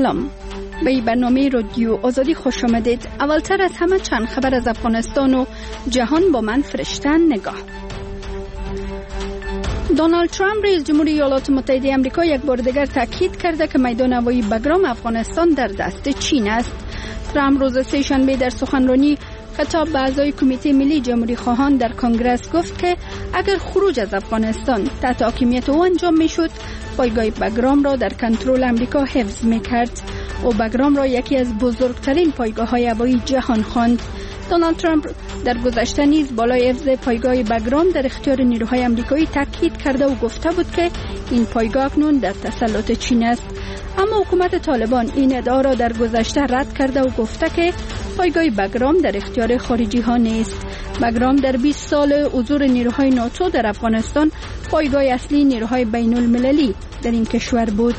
سلام، به این برنامه رادیو آزادی خوش آمدید. اولتر از همه چند خبر از افغانستان و جهان با من فرشته نگاه. دونالد ترامپ رئیس جمهوری ایالات متحده آمریکا یک بار دیگر تاکید کرده که میدان هوایی بگرام افغانستان در دست چین است. ترامپ روز سه‌شنبه در سخنرانی خطاب به اعضای کمیته ملی جمهوری خواهان در کنگره گفت که اگر خروج از افغانستان تحت حاکمیت او انجام میشد، پایگاه بگرام را در کنترل آمریکا حفظ میکرد. او بگرام را یکی از بزرگترین پایگاه‌های هوایی جهان خواند. دونالد ترامپ در گذشته نیز بالای حفظ پایگاه بگرام در اختیار نیروهای آمریکایی تاکید کرده و گفته بود که این پایگاه اکنون در تسلط چین است. اما حکومت طالبان این ادعا را در گذشته رد کرده و گفته که پایگاه بگرام در اختیار خارجی ها نیست. بگرام در 20 سال حضور نیروهای ناتو در افغانستان پایگاه اصلی نیروهای بین المللی در این کشور بود.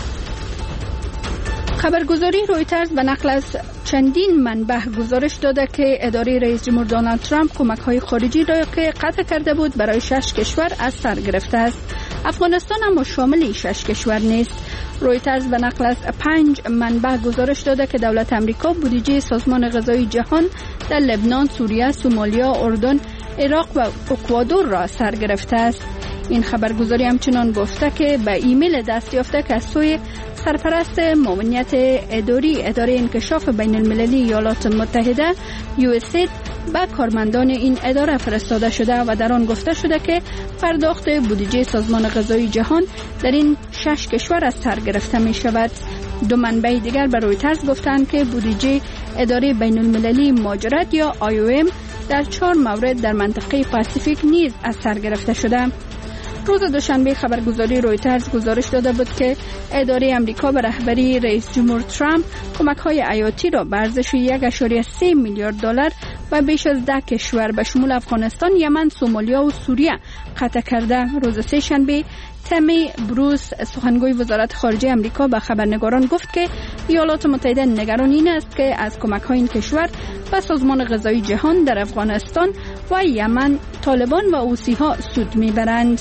خبرگزاری رویترز به نقل از چندین منبع گزارش داده که اداره رئیس جمهور دونالد ترامپ کمک‌های خارجی را که قطع کرده بود برای 6 کشور از سر گرفته است. افغانستان اما شامل 6 کشور نیست. رویترز به نقل از 5 منبع گزارش داده که دولت آمریکا بودجه سازمان غذایی جهان در لبنان، سوریه، سومالیا، اردن، عراق و اکوادور را سر گرفته است. این خبرگزاری همچنان گفته که به ایمیل دست یافته که از سوی سرپرست معاونیت اداره انکشاف بین المللی ایالات متحده USAID به کارمندان این اداره فرستاده شده و در آن گفته شده که پرداخت بودجه سازمان غذایی جهان در این 6 کشور از سر گرفته می شود. 2 منبع دیگر به رویترز گفتند که بودجه اداره بین المللی مهاجرت یا IOM در 4 مورد در منطقه پاسیفیک نیز از سر گرفته شده. روز دوشنبه خبرگزاری رویترز گزارش داده بود که اداره آمریکا به رهبری رئیس جمهور ترامپ کمک‌های حیاتی را به ارزش 1.3 میلیارد دلار و بیش از 10 کشور به شمول افغانستان، یمن، سومالیا و سوریه قطع کرده. روز سه‌شنبه تمی بروس سخنگوی وزارت خارجه آمریکا به خبرنگاران گفت که ایالات متحده نگران این است که از کمک‌های این کشور به سازمان غذایی جهان در افغانستان و یمن طالبان و حوثی‌ها سود می‌برند.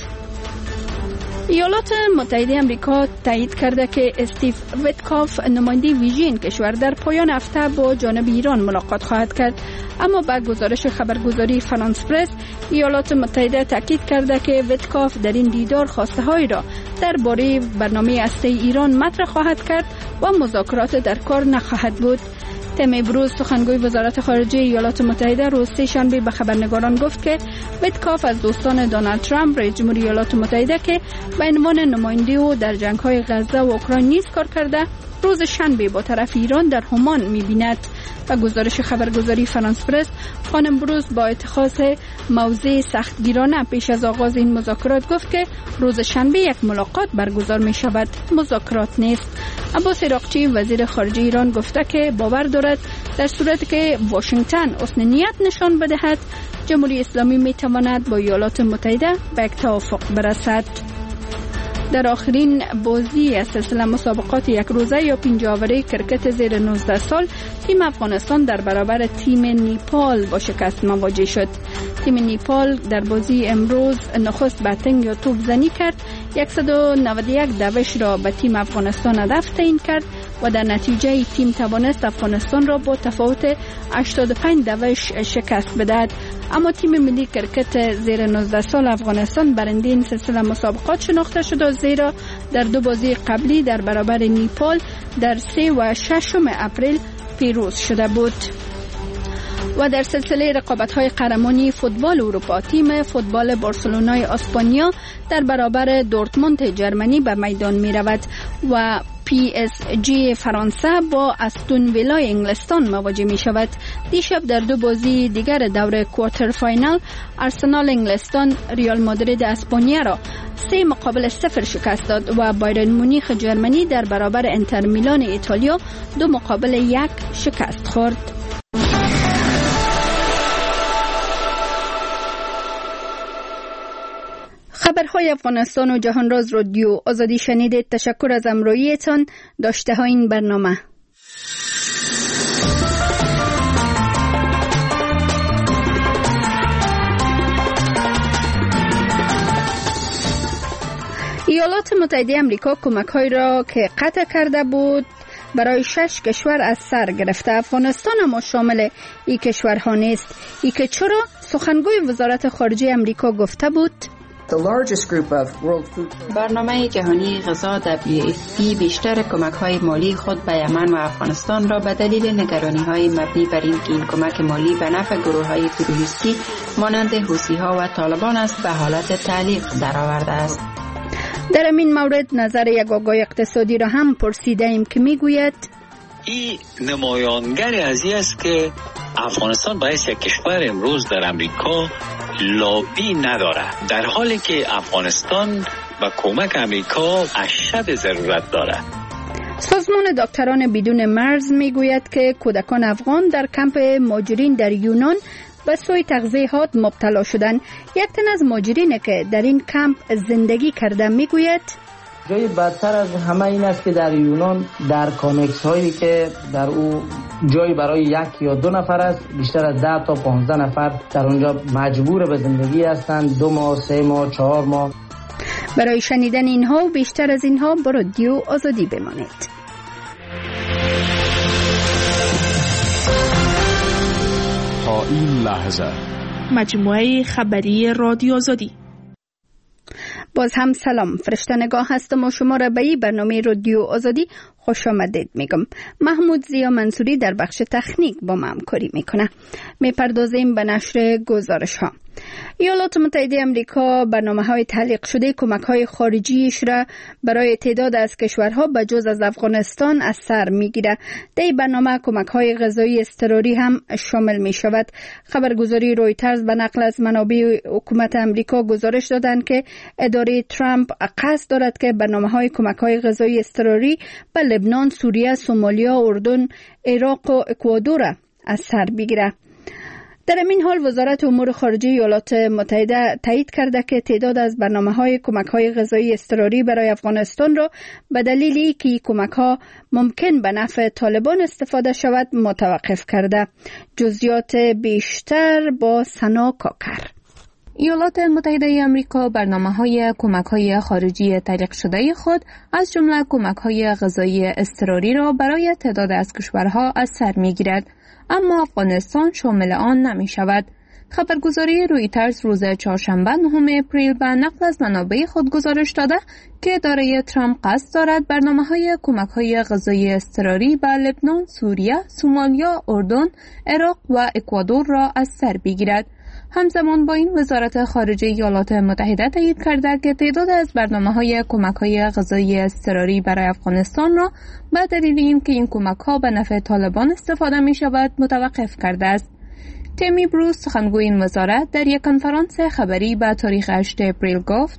ایالات متحده آمریکا تایید کرده که استیو ویتکاف نماینده ویژه این کشور در پایان هفته با جانب ایران ملاقات خواهد کرد. اما با گزارش خبرگزاری فرانس پرس، ایالات متحده تاکید کرده که ویتکاف در این دیدار خواسته‌هایی را درباره برنامه هسته‌ای ایران مطرح خواهد کرد و مذاکرات در کار نخواهد بود. تمی بروز سخنگوی وزارت خارجه ایالات متحده روز سه‌شنبه به خبرنگاران گفت که ویتکاف از دوستان دونالد ترامپ رئیس جمهور ایالات متحده که به عنوان نماینده او در جنگ‌های غزه و اوکراین نیز کار کرده، روز شنبه با طرف ایران در همان می‌بیند. و گزارش خبرگزاری فرانس پرس، خانم بروز با اتخاذ موضع سختگیرانه پیش از آغاز این مذاکرات گفت که روز شنبه یک ملاقات برگزار می شود، مذاکرات نیست. عباس عراقچی وزیر خارجه ایران گفته که باور دارد در صورتی که واشنگتن حسن نیت نشان بدهد، جمهوری اسلامی می تواند با ایالات متحده به یک توافق برسد. در آخرین بازی از سلسله مسابقات یک روزه یا 5 آوره کرکت زیر 19 سال، تیم افغانستان در برابر تیم نیپال با شکست مواجه شد. تیم نیپال در بازی امروز نخست باتینگ یا توپ زنی کرد، 191 دوش را به تیم افغانستان هدف تعیین کرد و در نتیجه تیم توانست افغانستان را با تفاوت 85 دوش شکست بدهد. اما تیم ملی کرکت زیر 19 سال افغانستان برنده این سلسله مسابقات شناخته شد، زیرا در 2 بازی قبلی در برابر نیپال در 3 و 6 اپریل پیروز شده بود. و در سلسله رقابت‌های قهرمانی فوتبال اروپا، تیم فوتبال بارسلونای اسپانیا در برابر دورتموند جرمنی به میدان می‌رود و PSG فرانسه با استون ویلای انگلستان مواجه می شود. دیشب در 2 بازی دیگر دور کوارتر فاینال، آرسنال انگلستان ریال مادرید اسپانیا را 3-0 شکست داد و بایرن مونیخ جرمنی در برابر انتر میلان ایتالیا 2-1 شکست خورد. خبرهای افغانستان و جهان راز رادیو آزادی شنیدید. تشکر از همراهیتان. داشته ها این برنامه. ایالات متحده آمریکا کمک‌هایی را که قطع کرده بود برای 6 کشور از سر گرفته. افغانستان هم شامل این کشورها نیست. ای که چرا؟ سخنگوی وزارت خارجه امریکا گفته بود برنامه جهانی غذا WFP بیشتر کمک‌های مالی خود به یمن و افغانستان را به دلیل نگرانی‌های مبنی بر این که این کمک مالی به نفع گروه‌های تروریستی مانند حوثی‌ها و طالبان است به حالت تعلیق درآورده است. در این مورد نظر یک آگاه اقتصادی را هم پرسیده ایم که میگوید این نمایانگر از این است که افغانستان باعث یک کشور امروز در امریکا لابی نداره، در حالی که افغانستان با کمک امریکا اشد ضرورت داره. سازمان دکتران بدون مرز میگوید که کودکان افغان در کمپ مهاجرین در یونان به سوی تغذیهات مبتلا شدند. یک تن از مهاجرین که در این کمپ زندگی کرده میگوید جای بدتر از همه این است که در یونان در کانکس هایی که در او جای برای 1 یا 2 نفر است، بیشتر از 10 تا 15 نفر در اونجا مجبور به زندگی هستند. 2 ماه، 3 ماه، 4 ماه. برای شنیدن اینها و بیشتر از اینها با رادیو آزادی بمانید. تا این لحظه مجموعه خبری رادیو آزادی. باز هم سلام، فرشته نگاه هستم و شما را به این برنامه رادیو آزادی خوش آمدید میگم. محمود زیا منصوری در بخش تکنیک با ما همکاری میکنه. میپردازیم به نشر گزارش ها. ایالات متحده آمریکا برنامه‌های تعلیق شده کمک‌های خارجیش را برای تعداد از کشورها به جز از افغانستان از سر می‌گیرد. در این برنامه کمک‌های غذایی اضطراری هم شامل می‌شود. خبرگزاری رویترز به نقل از منابع حکومت آمریکا گزارش دادند که اداره ترامپ قصد دارد که برنامه‌های کمک‌های غذایی اضطراری به لبنان، سوریه، سومالیا، اردن، عراق و اکوادور از سر بگیرد. در این حال وزارت امور خارجه ایالات متحده تایید کرده که تعداد از برنامه‌های کمک‌های غذایی اضطراری برای افغانستان را به دلیل اینکه کمک‌ها ممکن به نفع طالبان استفاده شود متوقف کرده. جزئیات بیشتر با سنا کاکر. ایالات متحده آمریکا برنامه‌های کمک‌های خارجی تعلیق شده خود از جمله کمک‌های غذایی اضطراری را برای تعداد از کشورها از سر می‌گیرد، اما افغانستان شامل آن نمی شود. خبرگزاری رویترز روز چهارشنبه 9 اپریل به نقل از منابع خود گزارش داده که اداره ترامپ قصد دارد برنامه‌های کمک‌های غذایی اضطراری به لبنان، سوریه، سومالیا، اردن، عراق و اکوادور را از سر بگیرد. همزمان با این وزارت خارجه ایالات متحده تایید کرده که تعداد از برنامه‌های کمک‌های غذایی اضطراری برای افغانستان را به دلیل اینکه این کمک‌ها به نفع طالبان استفاده می‌شود متوقف کرده است. تیمی بروس سخنگوی این وزارت در یک کنفرانس خبری به تاریخ 8 اپریل گفت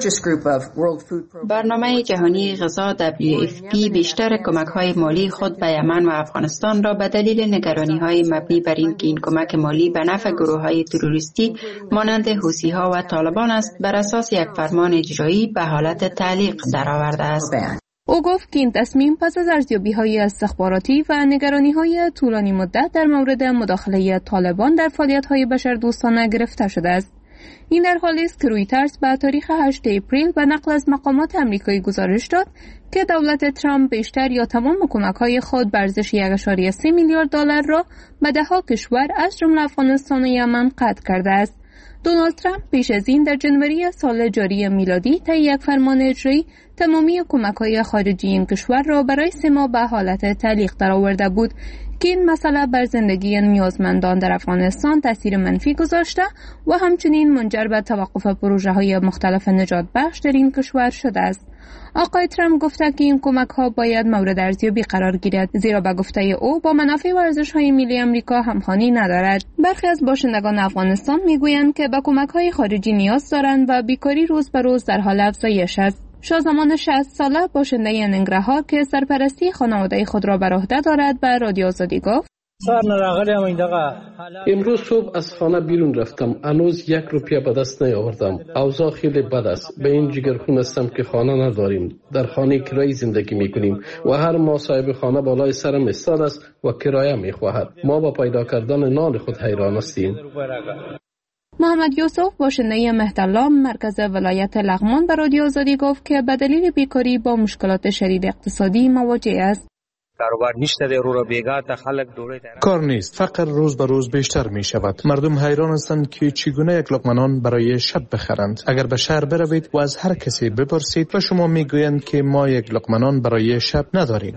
برنامه جهانی غذا WFP بیشتر کمک‌های مالی خود به یمن و افغانستان را به دلیل نگرانی‌های مبنی بر این که این کمک مالی به نفع گروه‌های تروریستی مانند حوثی‌ها و طالبان است بر اساس یک فرمان اجرایی به حالت تعلیق درآورده است. او گفت که این تصمیم پس از ارزیابی‌های استخباراتی و نگرانی‌های طولانی مدت در مورد مداخله طالبان در فعالیت‌های بشردوستانه گرفته شده است. این در حالی است که رویترز به تاریخ 8 اپریل به نقل از مقامات آمریکایی گزارش داد که دولت ترامپ بیشتر یا تمام کمک‌های خود به ارزش 1.3 میلیارد دلار را به ده‌ها کشور از جمله افغانستان و یمن قطع کرده است. دونالد ترامپ پیش از این در جنوری سال جاری میلادی طی یک فرمان اجرایی تمامی کمک‌های خارجی این کشور را برای 3 ماه به حالت تعلیق درآورده بود که این مسئله بر زندگی نیازمندان در افغانستان تاثیر منفی گذاشته و همچنین منجر به توقف پروژه‌های مختلف نجات بخش در این کشور شده است. آقای ترامپ گفته که این کمک‌ها باید مورد ارزیابی قرار گیرد، زیرا به گفته او با منافع و ارزش‌های ملی آمریکا همخوانی ندارد. برخی از باشندگان افغانستان می‌گویند که به کمک‌های خارجی نیاز دارند و بیکاری روز به روز در حال افزایش است. شازمان 60 ساله باشنده ننگرهار که سرپرستی خانواده خود را بر عهده دارد به رادیو آزادی گفت: امروز صبح از خانه بیرون رفتم، هنوز 1 روپیه به دست نیاوردم. اوضاع خیلی بد است. به این جگرخون هستم که خانه نداریم. در خانه کرایی زندگی میکنیم و هر ماه صاحب خانه بالای سرم ایستاده است و کرایه میخواهد. ما با پیدا کردن نان خود حیران هستیم. محمد یوسف باشنده مهدالله مرکز ولایت لغمان به رادیو آزادی گفت که به دلیل بیکاری با مشکلات شدید اقتصادی مواجه است. کاروبار نشته در رو بیگا تا خلق دوره کار نیست، فقر روز به روز بیشتر می شود. مردم حیران هستند که چگونه یک لقمه نان برای شب بخرند. اگر به شهر بروید و از هر کسی بپرسید و شما میگویند که ما یک لقمه نان برای شب نداریم.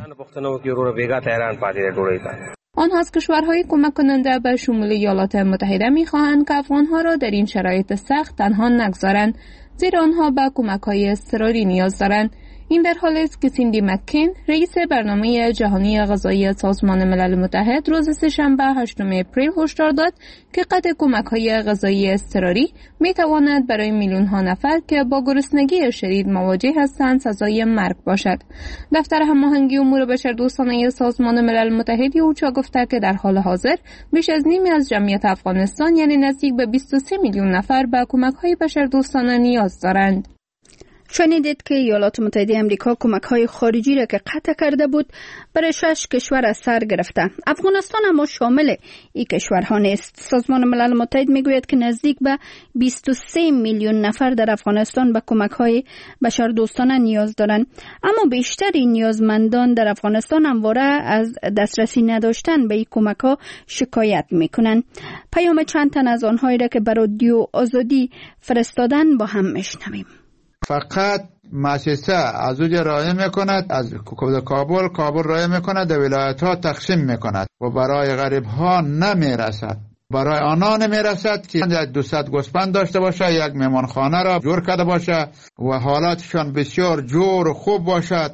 آنها از کشورهای کمک کننده به شمول ایالات متحده می‌خواهند که افغانها را در این شرایط سخت تنها نگذارند، زیرا آنها به کمک‌های اضطراری نیاز دارند. این در حالی است که سیندی مکین، رئیس برنامه جهانی غذایی سازمان ملل متحد، روز سه‌شنبه 8 اپریل هشدار داد که قطع کمک‌های غذایی اضطراری می‌تواند برای میلیون‌ها نفر که با گرسنگی شدید مواجه هستند سزای مرگ باشد. دفتر هماهنگی امور بشردوستانه سازمان ملل متحد اوچا گفته که در حال حاضر بیش از نیمی از جمعیت افغانستان، یعنی نزدیک به 23 میلیون نفر، به کمک‌های بشردوستانه نیاز دارند. شنیدید که ایالات متحده آمریکا کمک‌های خارجی را که قطع کرده بود برای 6 کشور از سر گرفته. افغانستان اما شامل این کشورها نیست. سازمان ملل متحد میگوید که نزدیک به 23 میلیون نفر در افغانستان به کمک‌های بشردوستانه نیاز دارند، اما بیشتر این نیازمندان در افغانستان همواره از دسترسی نداشتن به این کمک‌ها شکایت میکنند. پیام چند تن از آنهایی را که برای رادیو آزادی فرستادن با هم میشنویم. فقط مؤسسه از اوج رای میکند، از کابل رای میکند، در ولایت ها تقسیم میکند و برای غریب ها نمیرسد. برای آنها نمیرسد که 200 گوسفند داشته باشه، یک مهمانخانه را جور کرده باشه و حالاتشان بسیار جور و خوب باشد.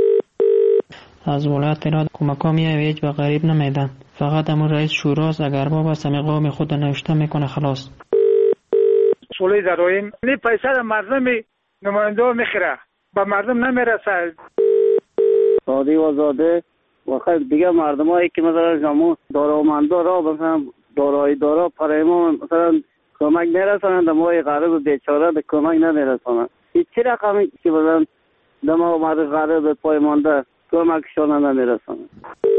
از ولایت را کمک‌ها میاد و غریب نمیدن. فقط همون رئیس شوراست، اگر بابا سمی قوم خود نوشته میکنه خلاص. سولی داریم این پیسه مردم نماینده میخره، با مردم نمیرسه. سادی و زاده و خیلی دیگه مردم هایی که مثلا جامو دارامندا را مثلا دارایی دارا پرای ما مثلا کمک نرسانند، ما غریب بیچاره به کمک نمیرسانند. این چی رقمی که مثلا دما مرد غریب پای مانده کمکشان نمیرسانند.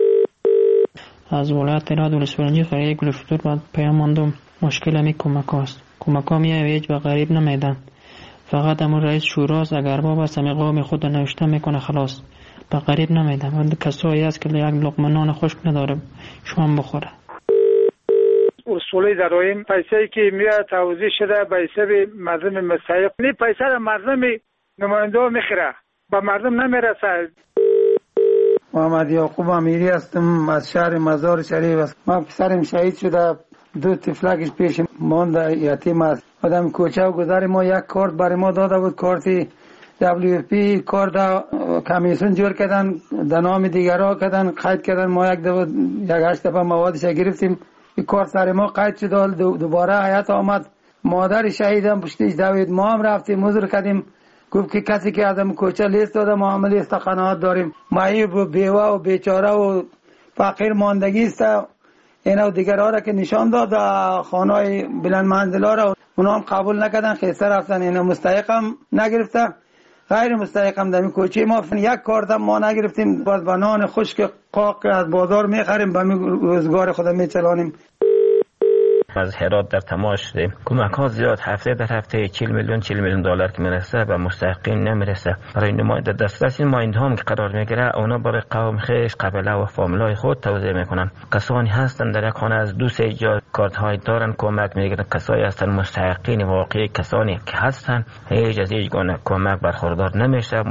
از ولایت را دولسفرنجی خیلی گلفتور بعد پیام ماندم مشکل همی کمک هاست. کمک ها میاد و غریب نمیدن. فقط همون رئیس شوراست، اگر بابا سمی قوم خود نوشته میکنه خلاص، به غریب نمیدن. و کسایی هست که یک لقمه نان خشک نداره شام بخوره. اصولی داریم پیسه‌ای که میاد توزیع شده به حساب مردم مستحق. این پیسه را مردم نماینده میخره، به مردم نمیرسه. محمد یعقوب امیری هستم از شهر مزار شریف است. من پسرم شهید شده، 2 طفلکش پیش مانده یتیم است. آدم کوچه و گذر ما یک کارت برای ما داده بود، کارتی WFP کارت کمیسیون جور کردن، در نام دیگرها کردن، قید کردن. ما یک 8 دفعه موادش گرفتیم، این کارت سر ما قید شد. دوباره حیات آمد، مادر شهیدم پشتیش دوید. ما هم رفتیم حضور کردیم، گفت که کسی که آدم کوچه لیست داده ما عملی است قناعت داریم. معیوب و بیوه و بیچاره و فقیر ماندگی است. اینا دیگرها را که نشان داد خانه‌های بلند منزلا را اونا هم قبول نکردن، خسته رفتن. اینا مستحق هم نگرفته، غیر مستحق هم در کوچه ما یک کارت ما نگرفتیم. باز بنان خشک قاق از بازار میخریم، به روزگار خود میچلانیم. از هرات در تماس شدیم. کمک ها زیاد، هفته در هفته 40 میلیون دلار که میرسه و مستحقین نمیرسه. برای نماینده دسترس این ماینده هم که قرار میگیره، اونا برای قوم خیش، قبیله و فامیلای خود توزیع میکنن. کسانی هستن در یک خانه از 2-3 جا کارت های دارن کمک میگیرن. کسایی هستن مستحقین واقعی، کسانی که هستن هیچ از هیچ گونه کمک برخوردار نمیشه.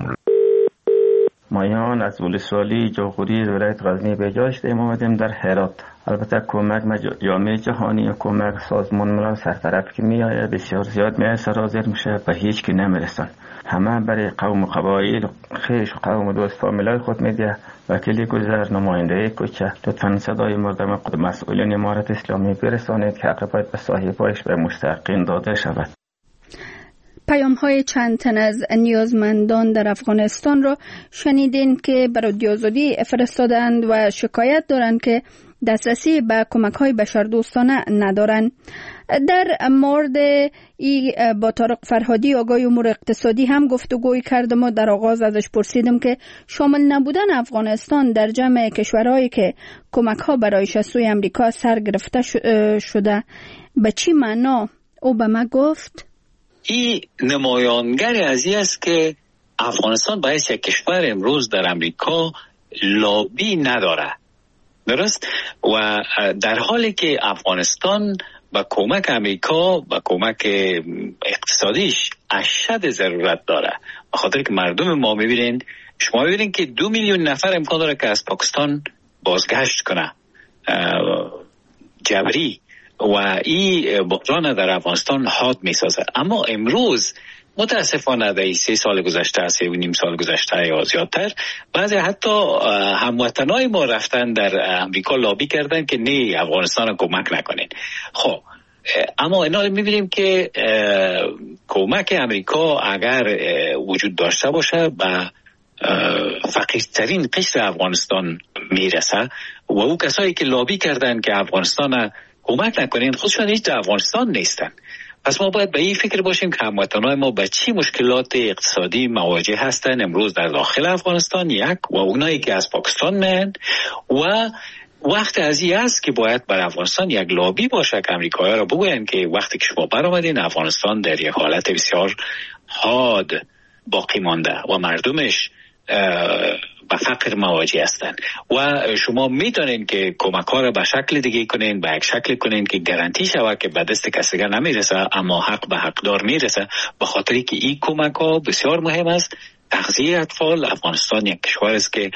مایان از ولسوالی جاغوری ولایت غزنی به جا شدیم آمدیم در هرات. البته کمک جامعه جهانی و کمک سازمان ملل سرطرف که میآید بسیار زیاد میآید سرازیر میشه و هیچ کی نمیرسن. همه برای قوم و قبایل خیش و قوم و دوست فامیلای خود میده. وکیل گذر، نماینده کوچه، لطفاً صدای مردم خود مسئولین امارت اسلامی برسانید که حق باید به صاحبایش به مستحقین داده شود. پیام های چند تن از نیازمندان در افغانستان را شنیدین که برای رادیو آزادی فرستادند و شکایت دارند که دسترسی به کمک های بشردوستانه ندارند. در مورد با طارق فرهادی آقای امور اقتصادی هم گفتگوی کردم و در آغاز ازش پرسیدم که شامل نبودن افغانستان در جمع کشورهایی که کمک ها برایش از سوی امریکا سر گرفته شده به چی معنا؟ او به ما گفت این نمایانگر از این است که افغانستان باعث یک کشور امروز در امریکا لابی نداره. درست؟ و در حالی که افغانستان با کمک امریکا و کمک اقتصادیش اشد ضرورت داره، به خاطر که مردم ما میبینین، شما میبینین که 2 میلیون نفر امکان داره که از پاکستان بازگشت کنه جبری و این بحران در افغانستان حاد میسازه. اما امروز متاسفانه در 3 سال گذشته، 3.5 سال گذشته یا زیادتر، بعضی حتی هموطنای ما رفتن در امریکا لابی کردن که نه افغانستان رو کمک نکنین. خب اما اینا میبینیم که کمک امریکا اگر وجود داشته باشه به فقیرترین قشر افغانستان میرسه و او کسایی که لابی کردن که افغانستان کمک نکنین خودشان هیچ افغانستان نیستن. پس ما باید به این فکر باشیم که هموطنان ما به چی مشکلات اقتصادی مواجه هستن امروز در داخل افغانستان، یک، و اونایی که از پاکستان میان، و وقت از این است که باید بر افغانستان یک لابی باشه که امریکایی‌ها را بگوین که وقتی که شما برآمدین افغانستان در یک حالت بسیار حاد باقی مانده و مردمش با فقر مواجه هستند و شما میتونین که کمک ها را به شکل دیگه کنین، به یک شکل کنین که گارانتی شود که به دست کسی نمیرسه اما حق به حقدار میرسه، به خاطری که این کمک ها بسیار مهم است. تغذیه اطفال، افغانستان یک کشور است که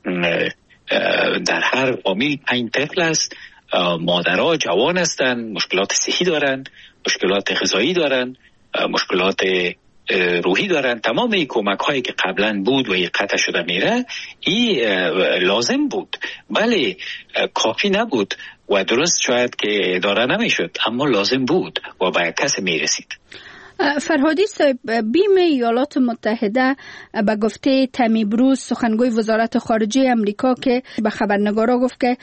در هر فامیل 5 طفل است، مادرها جوان هستند، مشکلات صحی دارند، مشکلات غذایی دارند، مشکلات روحی دارن. تمام این کمک هایی که قبلا بود و قطع شده میره، این لازم بود، ولی کافی نبود و درست شاید که اداره نمیشد، اما لازم بود و به کسی میرسید. فرهادی صاحب، بیم ایالات متحده به گفته تمی بروز سخنگوی وزارت خارجه امریکا که به خبرنگارا گفت که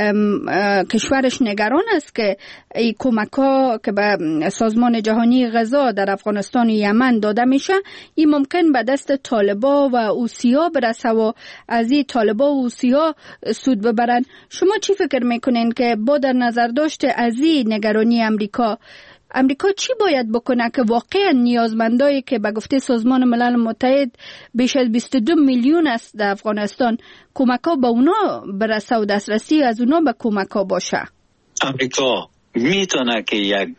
کشورش نگران است که این کمک‌ها که به سازمان جهانی غذا در افغانستان و یمن داده میشه این ممکن به دست طالبا و اوسیا برسه و از این طالبا و اوسیا سود ببرن. شما چی فکر میکنین که با در نظر داشت از این نگرانی امریکا چی باید بکنه که واقعا نیازمندایی که به گفته سازمان ملل متحد بیش از 22 میلیون است در افغانستان کمک‌ها به اونا برسه و دسترسی از اونا به کمک‌ها باشه؟ امریکا میتونه که یک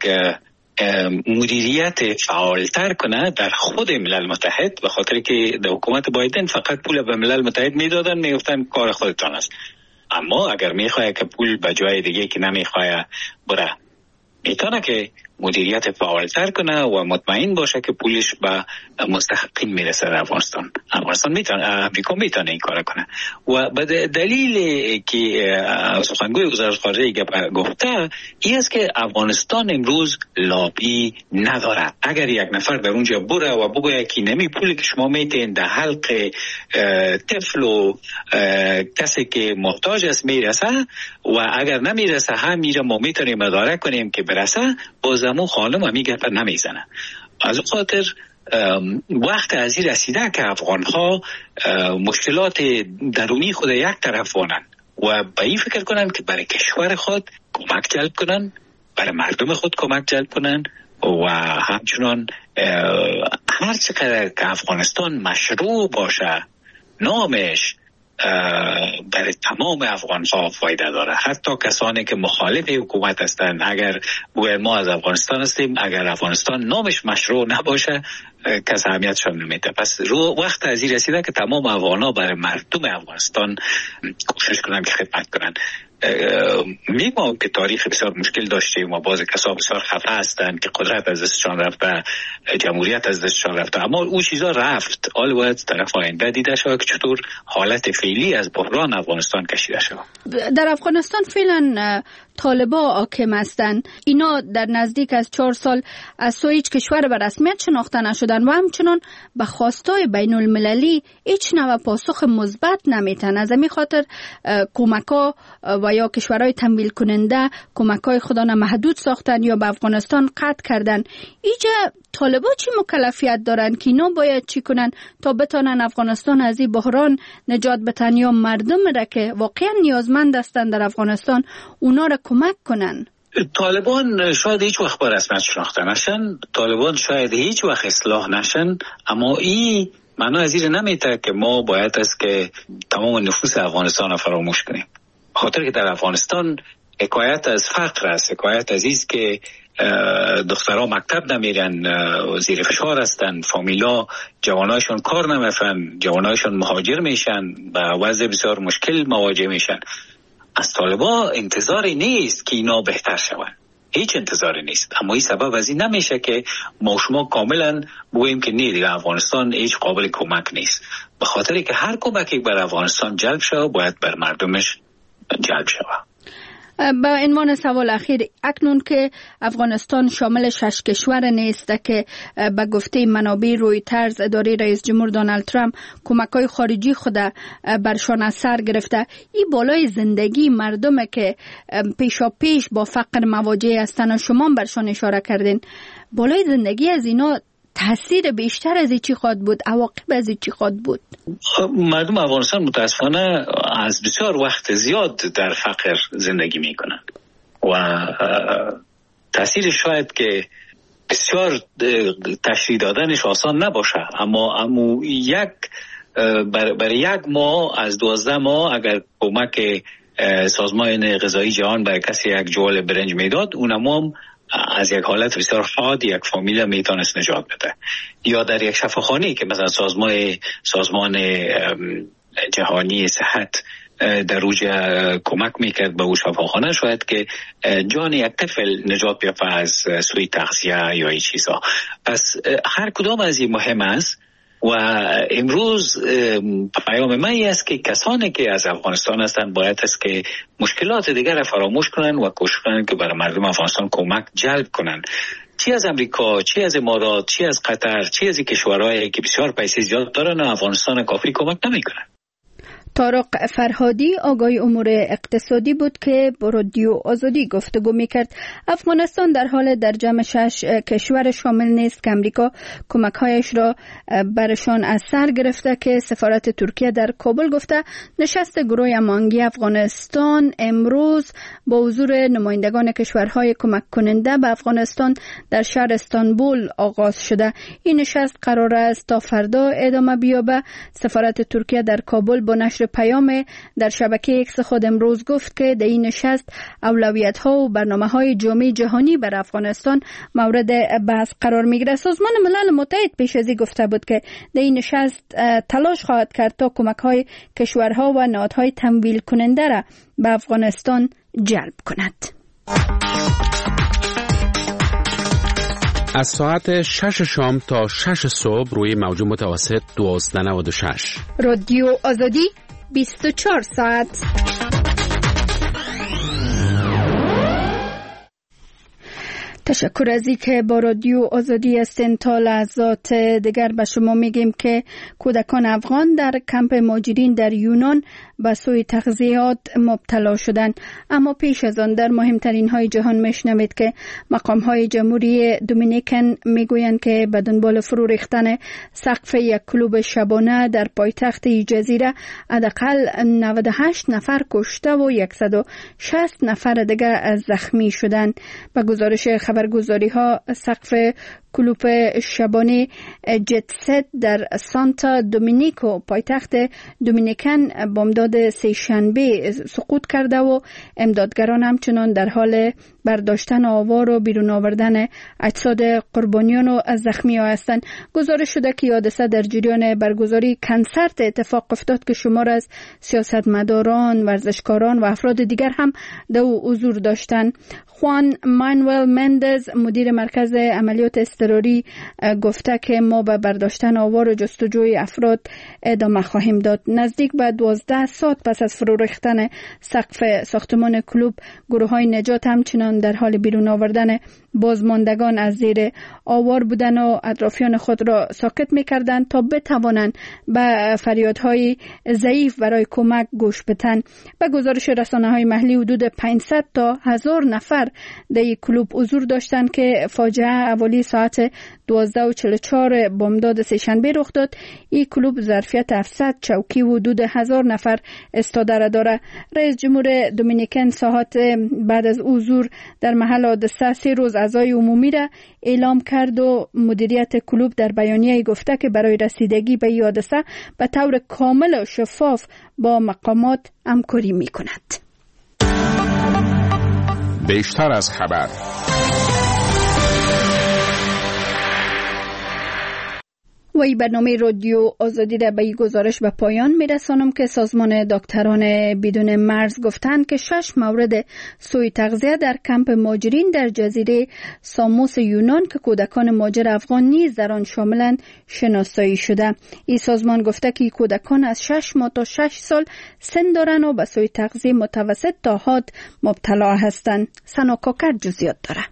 مدیریت فعالتر کنه در خود ملل متحد، به خاطر که در حکومت بایدن فقط پول به ملل متحد میدادن، میگفتن کار خودتان است. اما اگر میخواه که پول به جای دیگه که نمیخواه بره، میتونه که مدیریت فعالتر کنه و مطمئن باشه که پولش به مستحقین میرسه در افغانستان میتونه، امریکا میتونه این کار کنه. و به دلیل که سخنگوی وزارت خارجه گفته این است که افغانستان امروز لابی نداره. اگر یک نفر در اونجا بره و بگه که نمی پولی که شما میتین در حلق طفل و کسی که محتاج است میرسه و اگر نمیرسه هم میره ما میتونیم اداره کنیم که برسه، بازمون خانم همی گفت نمیزنه. از خاطر وقت از این رسیده که افغانها مشکلات درونی خود یک طرف وانن و به این فکر کنن که برای کشور خود کمک جلب کنن، برای مردم خود کمک جلب کنن و همچنان هر چقدر که افغانستان مشروع باشه نامش برای تمام افغان‌ها فایده داره. حتی کسانی که مخالف حکومت هستند اگر ما از افغانستان هستیم، اگر افغانستان نامش مشروع نباشه کس اهمیتشان نمیده. پس وقت از این رسیده که تمام افغان‌ها برای مردم افغانستان کوشش کنن که خدمت کنن. میگم که تاریخ بسیار مشکل داشتیم و بعضی کسا بسیار خفه هستند که قدرت از دستشان رفته، جمهوریت از دستشان رفته، اما او چیزا رفت. حالا باید طرف آینده دیده شود که چطور حالت فعلی از بحران افغانستان کشیده شود. در افغانستان فعلا طالبا حاکم هستند. اینا در نزدیک از 4 سال از هیچ کشور به رسمیت شناخته نشدن و همچنان به خواستای بین المللی هیچ نوع پاسخ مثبت نمیتن. از همین خاطر کمک‌ها و یا کشورهای تمویل کننده کمک‌های خودانه محدود ساختن یا به افغانستان قطع کردن. اینجا طالبا چی مکلفیت دارن که اینا باید چی کنن تا بتانن افغانستان از این بحران نجات بدن یا مردم را که واقعا نیازمند هستن در افغانستان اونا را کمک کنن؟ طالبان شاید هیچ وقت با رسمیت شناخته نشن، طالبان شاید هیچ وقت اصلاح نشن، اما این معنا از این نمیده که ما باید است که تمام نفوس افغانستان را فراموش کنیم. خاطر که در افغانستان حکایت از فقر است، حکایت از است که دخترها مکتب نمیرن، زیر فشار هستن، فامیلا جوانایشون کار نمیفن، جوانایشون مهاجر میشن، با وضع بسیار مشکل مواجه میشن. از طالبا انتظاری نیست که اینا بهتر شوند، هیچ انتظاری نیست. اما این سبب از این نمیشه که ما شما کاملا بگوییم که نه دیگه افغانستان هیچ قابل کمک نیست. به خاطر که هر کمکی بر افغانستان جلب شود باید بر مردمش جلب شود. با عنوان سوال اخیر، اکنون که افغانستان شامل 6 کشور نیست که به گفته منابع رویترز اداره رئیس جمهور دونالد ترامپ کمک‌های خارجی خود برشان از سر گرفته، این بالای زندگی مردم که پیش با فقر مواجه هستند، شما برشان اشاره کردین، بالای زندگی از اینا تاثیر بیشتر از چی خواهد بود؟ عواقب از چی خواهد بود؟ مردم افغانستان متاسفانه از بسیار وقت زیاد در فقر زندگی میکنن و تاثیر شاید که بسیار تشریح دادنش آسان نباشه، اما برای یک ماه از 12 ماه اگر کمک سازمان غذایی جهان برای کسی یک جوال برنج میداد، اونم از یک حالت بسیار حاد یک فامیل میتونست نجات بده. یا در یک شفاخانه که مثلا سازمان جهانی صحت در روز کمک میکرد به او شفاخانه، شاید که جان یک طفل نجات بیافته از سوی تغذیه یا این چیزا. پس هر کدام از این مهم است و امروز پیام من است که کسانی که از افغانستان هستند باید است که مشکلات دیگر را فراموش کنند و کوشش کنند که برای مردم افغانستان کمک جلب کنند، چی از امریکا، چی از امارات، چی از قطر، چی از کشورهایی که بسیار پیسه زیاد دارن و افغانستان کافی کمک نمیکنند. طارق فرهادی آگاه امور اقتصادی بود که با رادیو آزادی گفتگو میکرد. افغانستان در حال در جمع 6 کشور شامل نیست که امریکا کمک‌هایش را برشان از سر گرفته که سفارت ترکیه در کابل گفته نشست گروه هماهنگی افغانستان امروز با حضور نمایندگان کشورهای کمک کننده به افغانستان در شهر استانبول آغاز شده. این نشست قرار است تا فردا ادامه بیابه. سفارت ترکیه در کابل با نشر پیام در شبکه ایکس خود امروز گفت که در این نشست اولویت‌ها و برنامه‌های جامع جهانی بر افغانستان مورد بحث قرار می‌گیرد. سازمان ملل متحد پیش از این گفته بود که در این نشست تلاش خواهد کرد تا کمک‌های کشورها و نهادهای تمویل کننده را به افغانستان جلب کند. از ساعت 6 شام تا 6 صبح روی موج متوسط 1296 رادیو آزادی 24 ساعت. تشکر از این که با رادیو آزادی هستین. تا لحظات دیگر به شما میگیم که کودکان افغان در کمپ مهاجرین در یونان به سوی تغذیات مبتلا شدند. اما پیش از آن در مهمترین های جهان میشنوید که مقام های جمهوری دومینیکن میگویند که به دنبال فرو ریختن سقف یک کلوب شبانه در پایتخت جزیره حداقل 98 نفر کشته و 160 نفر دیگر زخمی شدند. به گزارش خبرگزاری ها سقف کلوب شبانه جتست در سانتا دومینیکو پایتخت دومینیکن بامداد سه‌شنبه سقوط کرده و امدادگران همچنان در حال برداشتن آوار و بیرون آوردن اجساد قربانیان و زخمی ها هستند. گزارش شده که حادثه در جریان برگزاری کنسرت اتفاق افتاد که شمار از سیاستمداران، ورزشکاران و افراد دیگر هم در او حضور داشتند. خوان مانوئل مندز مدیر مرکز عملیات اضطراری گفته که ما به برداشتن آوار و جستجوی افراد ادامه خواهیم داد. نزدیک به 12 ساعت پس از فرو ریختن سقف ساختمان کلوب، گروه‌های نجات همچنان در حال بیرون آوردن بازماندگان از زیر آوار بودن و اطرافیان خود را ساکت می‌کردند تا بتوانند به فریادهای ضعیف برای کمک گوش بدهند. به گزارش رسانه‌های محلی حدود 500 تا 1000 نفر در کلوب حضور داشتند که فاجعه اولی ساعت 12:44 بامداد سه‌شنبه رخ داد. این کلوب ظرفیت 700 چوکی و حدود 1000 نفر استادره داره. رئیس جمهور دومینیکن ساعت بعد از حضور در محل حادثه 3 روز اعضای عمومی را اعلام کرد و مدیریت کلوب در بیانیه گفته که برای رسیدگی به این حادثه به طور کامل و شفاف با مقامات همکاری می‌کند. بیشتر از خبر. و این برنامه رادیو آزادی را به این گزارش به پایان میرسانم که سازمان دکتران بدون مرز گفتند که 6 مورد سوء تغذیه در کمپ مهاجرین در جزیره ساموس یونان که کودکان مهاجر افغان نیز در آن شاملند شناسایی شده. این سازمان گفته که کودکان از 6 ماه تا 6 سال سن دارند و به سوء تغذیه متوسط تا حاد مبتلا هستند. سنا کاکر جزئیات داره.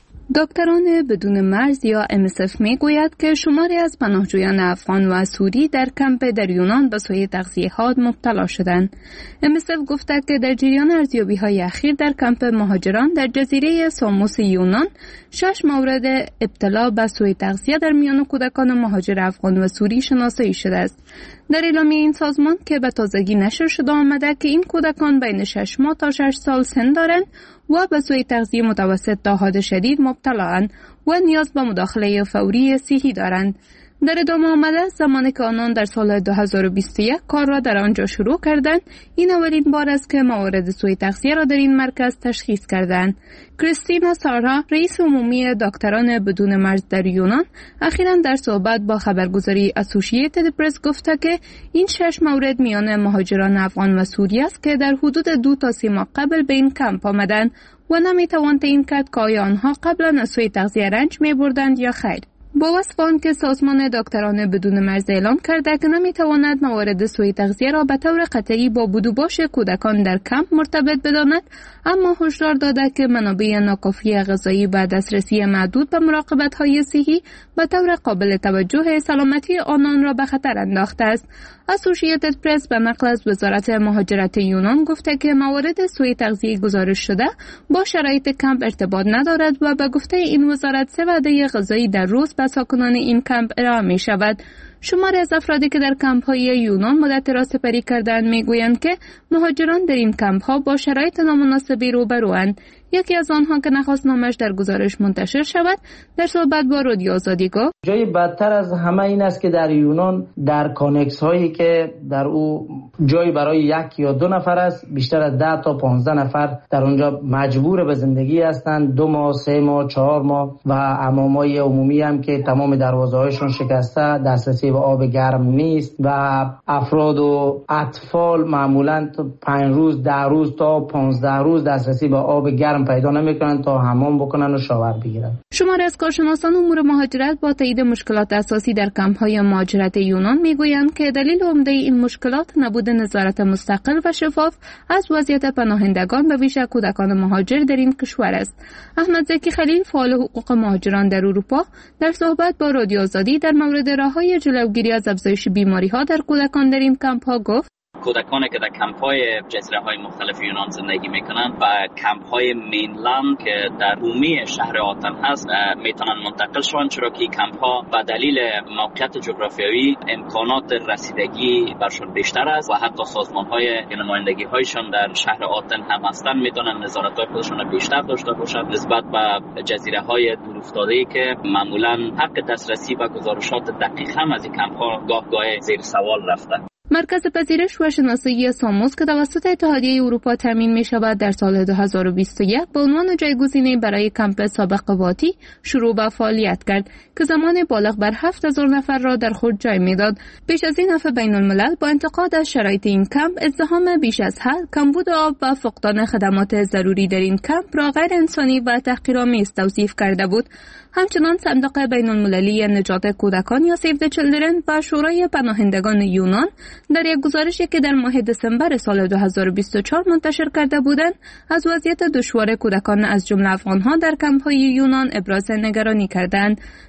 دکتران بدون مرز یا MSF میگوید که شماری از پناهجویان افغان و سوری در کمپ در یونان به سوء تغذیه حاد مبتلا شدند. MSF گفته که در جریان ارزیابی‌های اخیر در کمپ مهاجران در جزیره ساموس یونان 6 مورد ابتلا به سوء تغذیه در میان کودکان مهاجر افغان و سوری شناسایی شده است. در اعلامیه این سازمان که به تازگی نشر شده آمده که این کودکان بین 6 ماه تا 6 سال سن دارند و به سوء تغذیه متوسط تا حاد شدید مبتلااند و نیاز به مداخله فوری صحی دارند. در ادامه آمده زمانی که آنان در سال 2021 کار را در آنجا شروع کردند، این اولین بار است که موارد سوء تغذیه را در این مرکز تشخیص کردند. کریستینا سارا، رئیس عمومی دکتران بدون مرز در یونان، اخیراً در صحبت با خبرگزاری اسوسییتد پرس گفته که این 6 مورد میان مهاجران افغان و سوری است که در حدود 2 تا 3 ماه قبل به این کمپ آمدند و نمیتوان تعیین کرد که آیا آنها قبلا از سوء تغذیه رنج می‌بردند یا خیر. با وصف آنکه سازمان دکتران بدون مرز اعلام کرده که نمیتواند موارد سوء تغذیه را به طور قطعی با بود و باش کودکان در کمپ مرتبط بداند، اما هشدار داده که منابع ناکافی غذایی و دسترسی محدود به مراقبت‌های صحی به طور قابل توجه سلامتی آنان را به خطر انداخته است. اسوسییتد پرس به نقل از وزارت مهاجرت یونان گفته که موارد سوء تغذیه گزارش شده با شرایط کمپ ارتباط ندارد و به گفته این وزارت 3 وعده غذایی در روز به ساکنان این کمپ ارائه می شود. شماری از افرادی که در کمپ های یونان مدت را سپری کردند می گویند که مهاجران در این کمپ ها با شرایط نامناسبی روبروند. یکی از آنها که نخواست نامش در گزارش منتشر شود در صحبت با رادیو آزادی گفت جای بدتر از همه این است که در یونان در کانکس هایی که در او جای برای 1 یا 2 نفر است، بیشتر از 10 تا 15 نفر در اونجا مجبور به زندگی هستند. 2 ماه 3 ماه 4 ماه و حمامای عمومی هم که تمام دروازه هایشون شکسته، دسترسی به آب گرم نیست و افراد و اطفال معمولا 5 روز 10 روز تا 15 روز دسترسی به آب گرم پیدا نمیکنن تا حمام بکنن و شاور بگیرن. شماری از کارشناسان امور مهاجرت با تایید مشکلات اساسی در کمپ‌های مهاجرت یونان میگویند که دلیل عمده این مشکلات نبود نظارت مستقل و شفاف از وضعیت پناهندگان و ویژه کودکان مهاجر در این کشور است. احمد زکی خلیل، فعال حقوق مهاجران در اروپا، در صحبت با رادیو آزادی در مورد راه‌های جلوگیری از افزایش بیماری‌ها در کودکان در این کمپ‌ها گفت: کودکانی که در کمپ‌های جزیره‌های مختلف یونان زندگی می‌کنند و کمپ‌های مینلند که در بومی شهر آتن هست میتونن منتقل شوند، چرا که کمپ‌ها به دلیل موقعیت جغرافیایی امکانات رسیدگی برشون بیشتر است و حتی سازمان‌های نمایندگی‌هایشان در شهر آتن هم هستند میتونن نظارت‌های خودشون بیشتر داشته باشند نسبت به جزیره‌های دورافتاده‌ای که معمولاً حق دسترسی و گزارشات دقیق هم از این کمپ‌ها گاه زیر سوال رفته. مرکز پذیرش و شناسایی ساموس که توسط اتحادیه اروپا تامین می شود در سال 2021 به عنوان جایگزینی برای کمپ سابق واتی شروع به فعالیت کرد که زمان بالغ بر 7000 نفر را در خود جای میداد. پیش از این نفع بین الملل با انتقاد از شرایط این کمپ، ازدحام بیش از حد، کمبود آب و فقدان خدمات ضروری در این کمپ را غیر انسانی و تحقیرآمیز توصیف کرده بود. همچنان صندوق بین المللی نجات کودکان یا سیو د چیلدرن و شورای پناهندگان یونان در یک گزارشی که در ماه دسامبر سال 2024 منتشر کرده بودند از وضعیت دشوار کودکان از جمله افغان‌ها در کمپ‌های یونان ابراز نگرانی کردند.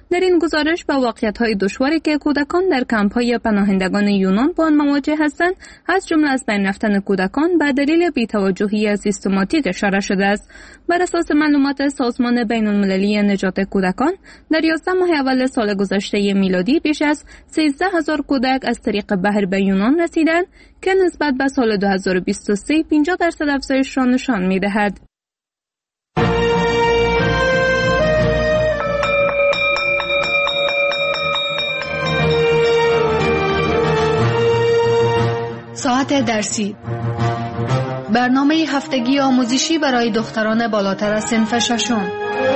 در این گزارش با واقعیت‌های دشواری که کودکان در کمپ‌های پناهندگان یونان با آن مواجه هستند، از جمله از بین رفتن کودکان به دلیل بی‌توجهی سیستماتیک اشاره شده است. بر اساس معلومات سازمان بین‌المللی نجات کودکان، در 11 ماه اول سال گذشته میلادی بیش از 13,000 کودک از طریق بحر به یونان رسیدند که نسبت به سال 2023 50% افزایش را نشان می‌دهد. ساعت درسی، برنامه هفتگی آموزشی برای دختران بالاتر از صنف ششم.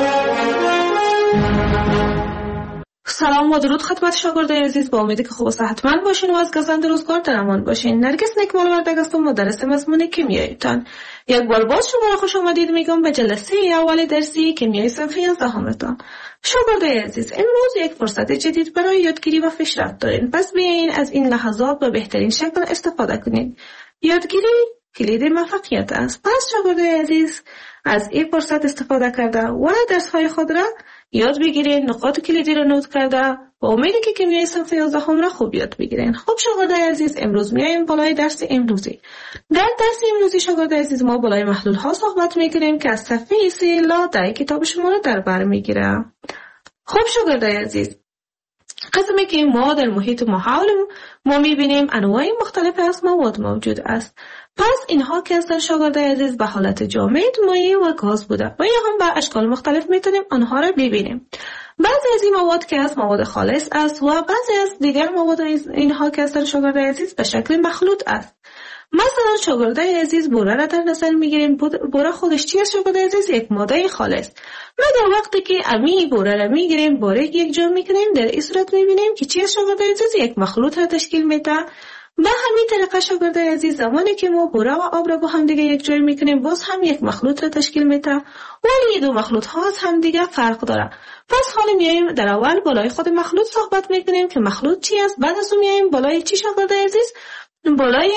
سلام و درود خدمت شاگردای عزیز، با امیدی که خوب و صحتمند باشین و از گزند روزگار در امان باشین. نرگس نیکمال وردگ هستم، مدرس مضمون کیمیایتان. یک بار باز شما را خوش آمدید میگم به جلسه اول درسی کیمیای صنف 11 شاگردای عزیز، امروز یک فرصت جدید برای یادگیری و پیشرفت دارین. پس بیاین از این لحظات به بهترین شکل استفاده کنید. یادگیری کلید موفقیت است. پس شاگردای عزیز، از این فرصت استفاده کرده و درس‌های خود را یاد بگیرین، نقاط کلیدی را نوت کرده با امیدی که کیمیای صنف 11 را خوب یاد بگیرین. خب شاگردای عزیز، امروز میایم بالای درس امروزی. در درس امروزی شاگردای عزیز ما بالای محلول ها صحبت میکنیم که از صفحه 3 تا کتاب شما را در بر میگیره. خب شاگردای عزیز، قسمی که ما در محیط حول ما میبینیم انواع مختلف از مواد موجود است. پس اینها که هستن شاگردای عزیز به حالت جامد، مایع و گاز بوده و یا هم به اشکال مختلف میتونیم آنها را ببینیم. بعضی از این مواد که از مواد خالص است و بعضی از دیگر مواد اینها که هستن شاگردای عزیز به شکل مخلوط است. مثلا شاگردای عزیز بوره را در نظر میگیریم. بوره خودش چی است شاگردای عزیز؟ یک ماده خالص. ما در وقتی که امی بوره را میگیریم، بوره یک جا میکنیم، در این صورت میبینیم که چی است شاگردای عزیز؟ یک مخلوط را تشکیل میده. به همین طریقه شاگردای عزیز، زمانی که ما بوره و آب را با هم دیگه یک جای میکنیم، باز هم یک مخلوط را تشکیل میده، ولی دو مخلوط ها از هم دیگه فرق داره. پس حالا میایم در اول بالای خود مخلوط صحبت میکنیم که مخلوط چی است، بعد از اون میایم بالای چی شاگردای عزیز؟ بالای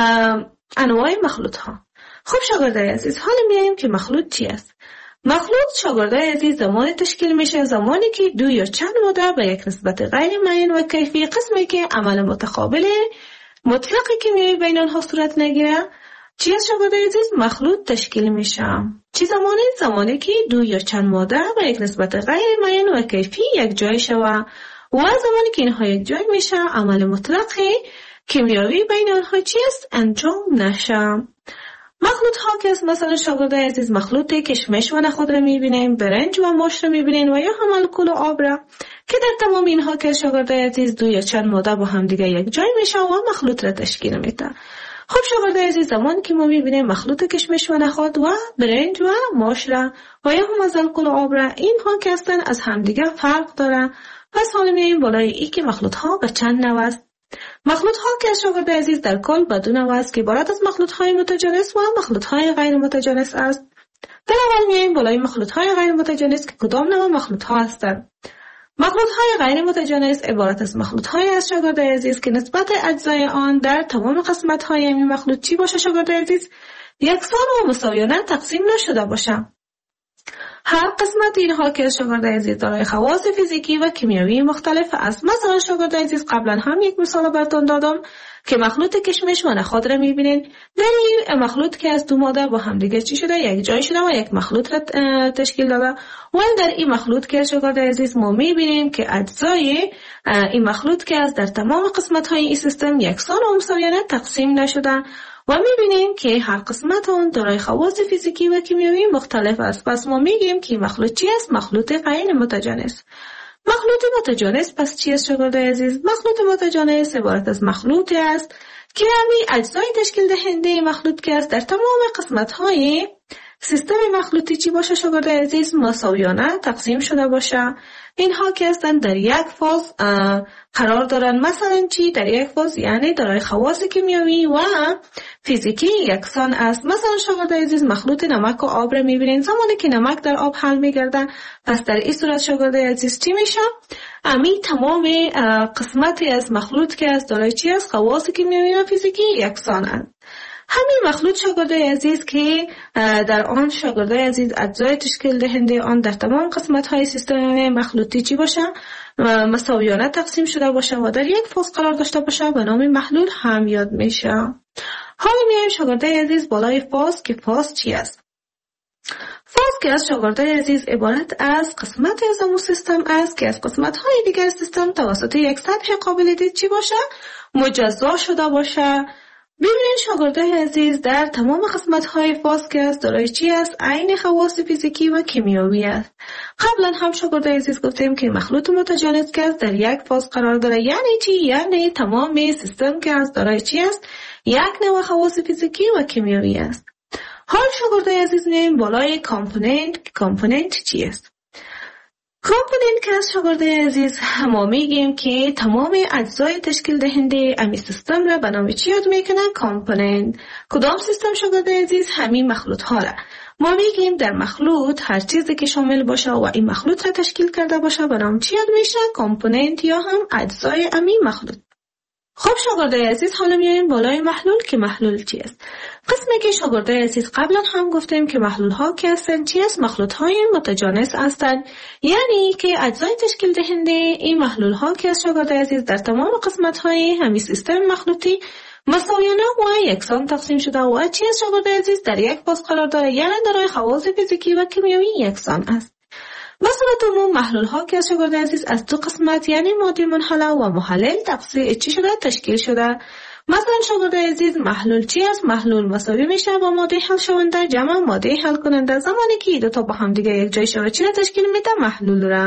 انواع مخلوط ها. خب شاگردای عزیز، حالا میایم که مخلوط چی است. مخلوط شاگردای عزیز زمانی تشکیل میشه زمانی که دو یا چند ماده به یک نسبت غیر معین و کیفی، قسمی که عمل متقابل مطلقی که میای بین آنها صورت نگیره، چی از شاگردای عزیز؟ مخلوط تشکیل میشه. چی زمانی؟ زمانی که دو یا چند ماده به یک نسبت غیر معین و کیفی یک جای شوه و زمانی که اینها یک جای میشه، عمل مطلقی کیمیایی بین آنها چی است؟ انجام نشه. مخلوط ها که از مثلا شاگردای عزیز مخلوط کشمش و نخود را میبینیم، برنج و ماش را میبینیم و یا هم الکل و آب را که در تمام اینها که شاگردای عزیز دو یا چند ماده با هم دیگه یک جای میشه و مخلوط را تشکیل میده. خب شاگردای عزیز، زمان که ما میبینیم مخلوط کشمش و نخود و برنج و ماش را و یا هم از الکل و آب را، اینها که هستن از هم دیگه فرق داره. پس حالا میایم بالای ای که مخلوط ها به چند نوع است. مخلوط ها که شاگردای عزیز در کل به دو نوع است که عبارت از مخلوط های متجانس و مخلوط های غیر متجانس است. در اول میایم بالای مخلوط های غیر متجانس که کدام نوع مخلوط ها هستند. مخلوط های غیر متجانس عبارت از مخلوط های از شاگردای عزیز که نسبت اجزای آن در تمام قسمت های این مخلوط چی باشه شاگردای عزیز؟ یکسان و مساویانه تقسیم نشده باشه. هر قسمت اینها که شاگردای عزیز دارای خواص فیزیکی و کیمیایی مختلف است. مثلا شاگردای عزیز قبلا هم یک مثال براتون دادم که مخلوط کشمش و نخود را میبینید. در این مخلوط که از دو ماده با هم دیگه چی شده؟ یک جای شده و یک مخلوط را تشکیل داده. و در این مخلوط که شاگردای عزیز ما میبینیم که اجزای این مخلوط که از در تمام قسمت های این سیستم یکسان و مساویانه تقسیم نشده و میبینیم که هر قسمت اون دارای خواص فیزیکی و کیمیایی مختلف است. پس ما میگیم که مخلوط چی است؟ مخلوط غیر متجانس. مخلوط متجانس پس چی است شاگردای عزیز؟ مخلوط متجانس عبارت از مخلوطی است که همین اجزای تشکیل دهنده مخلوط که است در تمام قسمت های سیستم مخلوطی چی باشه شاگردای عزیز؟ مساویانه تقسیم شده باشه. اینها که هستن در یک فاز قرار دارن. مثلا چی؟ در یک فاز یعنی دارای خواص کیمیایی و فیزیکی یکسان است. مثلا شاگردای عزیز مخلوط نمک و آب را میبینین. زمانی که نمک در آب حل میگردن، پس در این صورت شاگردای عزیز چی میشه؟ امی تمام قسمتی از مخلوط که از دارای چی است؟ خواص کیمیایی و فیزیکی یکسان است. همین مخلوط شاگردای عزیز که در آن شاگردای عزیز اجزای تشکیل دهنده آن در تمام قسمت های سیستم مخلوطی چی باشه؟ مساویانه تقسیم شده باشه و در یک فاز قرار داشته باشه به نام محلول هم یاد میشه. حالا میایم شاگردای عزیز بالای فاز که فاز چی است؟ فاز که از شاگردای عزیز عبارت از قسمت از همون سیستم است که از قسمت های دیگر سیستم توسط یک سطح قابل دید چی باشه؟ مجزا شده باشه. ببینید شاگردای عزیز در تمام قسمت های فاز که است دارای چی است؟ عین خواص فیزیکی و کیمیایی است. قبلا هم شاگردای عزیز گفتیم که مخلوط متجانس که است در یک فاز قرار داره. یعنی چی؟ یعنی تمام سیستم که است دارای چی است؟ یک نوع خواص فیزیکی و کیمیایی است. حال شاگردای عزیز میایم بالای کامپوننت چی است؟ کامپوننت که از شاگردای عزیز ما میگیم که تمام اجزای تشکیل دهنده امی سیستم را به نام چی یاد میکنن؟ کامپوننت. کدام سیستم شاگردای عزیز؟ همین مخلوط ها را. ما میگیم در مخلوط هر چیزی که شامل باشه و این مخلوط را تشکیل کرده باشه به نام چی یاد میشه؟ کامپوننت یا هم اجزای امی مخلوط. خب شاگردای عزیز حالا میایم بالای محلول که محلول چی است؟ قسمی که شاگردای عزیز قبلا هم گفتیم که محلول ها که هستند چی است؟ مخلوط های متجانس هستند. یعنی که اجزای تشکیل دهنده این محلول ها که از شاگردای عزیز در تمام قسمت های همین سیستم مخلوطی مساویانه و یکسان تقسیم شده و چی از شاگردای عزیز در یک فاز قرار داره، یعنی دارای خواص فیزیکی و کیمیایی یکسان است. به صورت عموم محلول ها که از شاگردای عزیز از دو قسمت یعنی ماده منحله و محلل تشکیل شده. مثلا شاگردای عزیز محلول چی است؟ محلول مساوی میشه با ماده حل شونده جمع ماده حل کننده. زمانی که دو تا با هم دیگه یک جای شود چی را تشکیل میده؟ محلول را.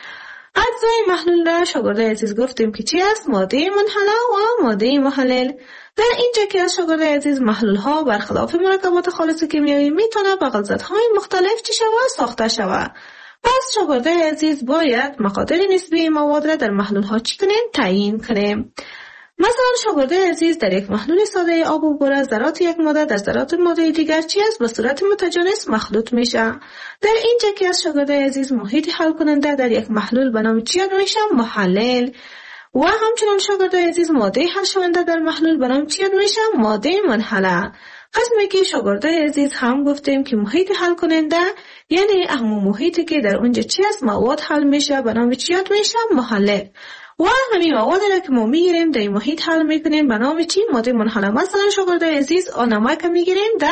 اجزای محلول را شاگردای عزیز گفتیم که چی است؟ ماده منحله و ماده محلل. در اینجا که از شاگردای عزیز محلول ها برخلاف مرکبات خالص کیمیایی میتونه با غلظت های مختلف چی شود؟ ساخته شود. پس شاگردای عزیز باید مقادیر نسبی مواد را در محلول ها چی کنیم؟ تعیین کنیم. مثلا شاگردای عزیز در یک محلول ساده آب و بوره ذرات یک ماده در ذرات ماده دیگر چی است؟ به صورت متجانس مخلوط میشه. در اینجا که از شاگردای عزیز محیط حل کننده در یک محلول به نام چی یاد میشه؟ محلل. و همچنین شاگردای عزیز ماده حل شونده در محلول به نام چی یاد میشه؟ ماده منحله. قسمی که شاگردای عزیز هم گفتیم که محیط حل کننده یعنی همون محیطی که در اونجا چی است؟ مواد حل میشه به نام چی یاد میشه؟ محلل. و همین مواد را که ما میگیریم در محیط حل میکنیم به نام چی؟ ماده منحله. مثلا شاگردای عزیز نمک میگیریم در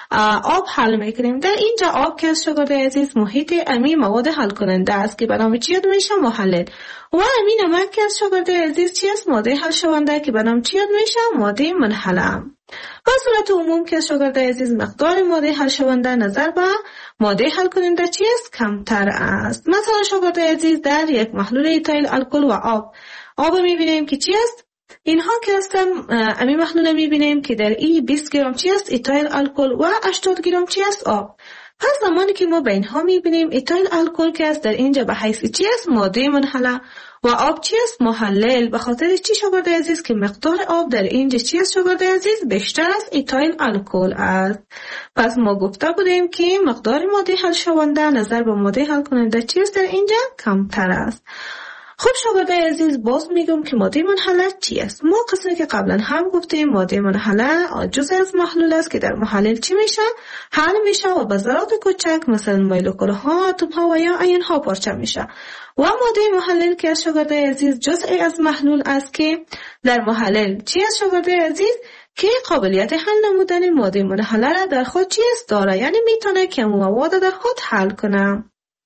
آب حل میکنیم. در اینجا آب که از شاگردای عزیز محیط امی مواد حل کننده است که به نام چی یاد میشه؟ محلل. و همین نمک که از شاگردای عزیز چی است؟ ماده حل شونده که به نام چی یاد میشه؟ ماده منحله. به صورت عموم که شاگردای عزیز مقدار ماده حل شونده نظر به ماده حل کننده چی است؟ کمتر است. مثلا شاگردای عزیز در یک محلول ایتایل الکل و آب میبینیم که چی است؟ اینها که هستن امی محلول میبینیم که در این 20 گرم چی است؟ ایتایل الکل و 80 گرم چی است؟ آب. پس زمانی که ما به اینها میبینیم ایتایل الکل که است در اینجا به حیث چی است؟ ماده منحله و آب چی است؟ محلل. به خاطر چی شاگردای عزیز که مقدار آب در اینجا چی است شاگردای عزیز؟ بیشتر از ایتایل الکل است. پس ما گفته بودیم که مقدار ماده حل شونده نظر به ماده حل کننده چی است در اینجا؟ کمتر است. خب شاگردای عزیز باز میگم که ماده منحله چی است؟ ما قسمی که قبلا هم گفتیم ماده منحله جزء از محلول است که در محلل چی میشه؟ حل میشه و به ذرات کوچک مثلا مولکول ها، اتم ها و یا آیون ها پارچه میشه. و ماده محلل که از شاگردای عزیز جزء از محلول است که در محلل چی است شاگردای عزیز؟ که قابلیت حل نمودن ماده منحله را در خود چی است؟ داره. یعنی میتونه که مواد در خود حل کنه.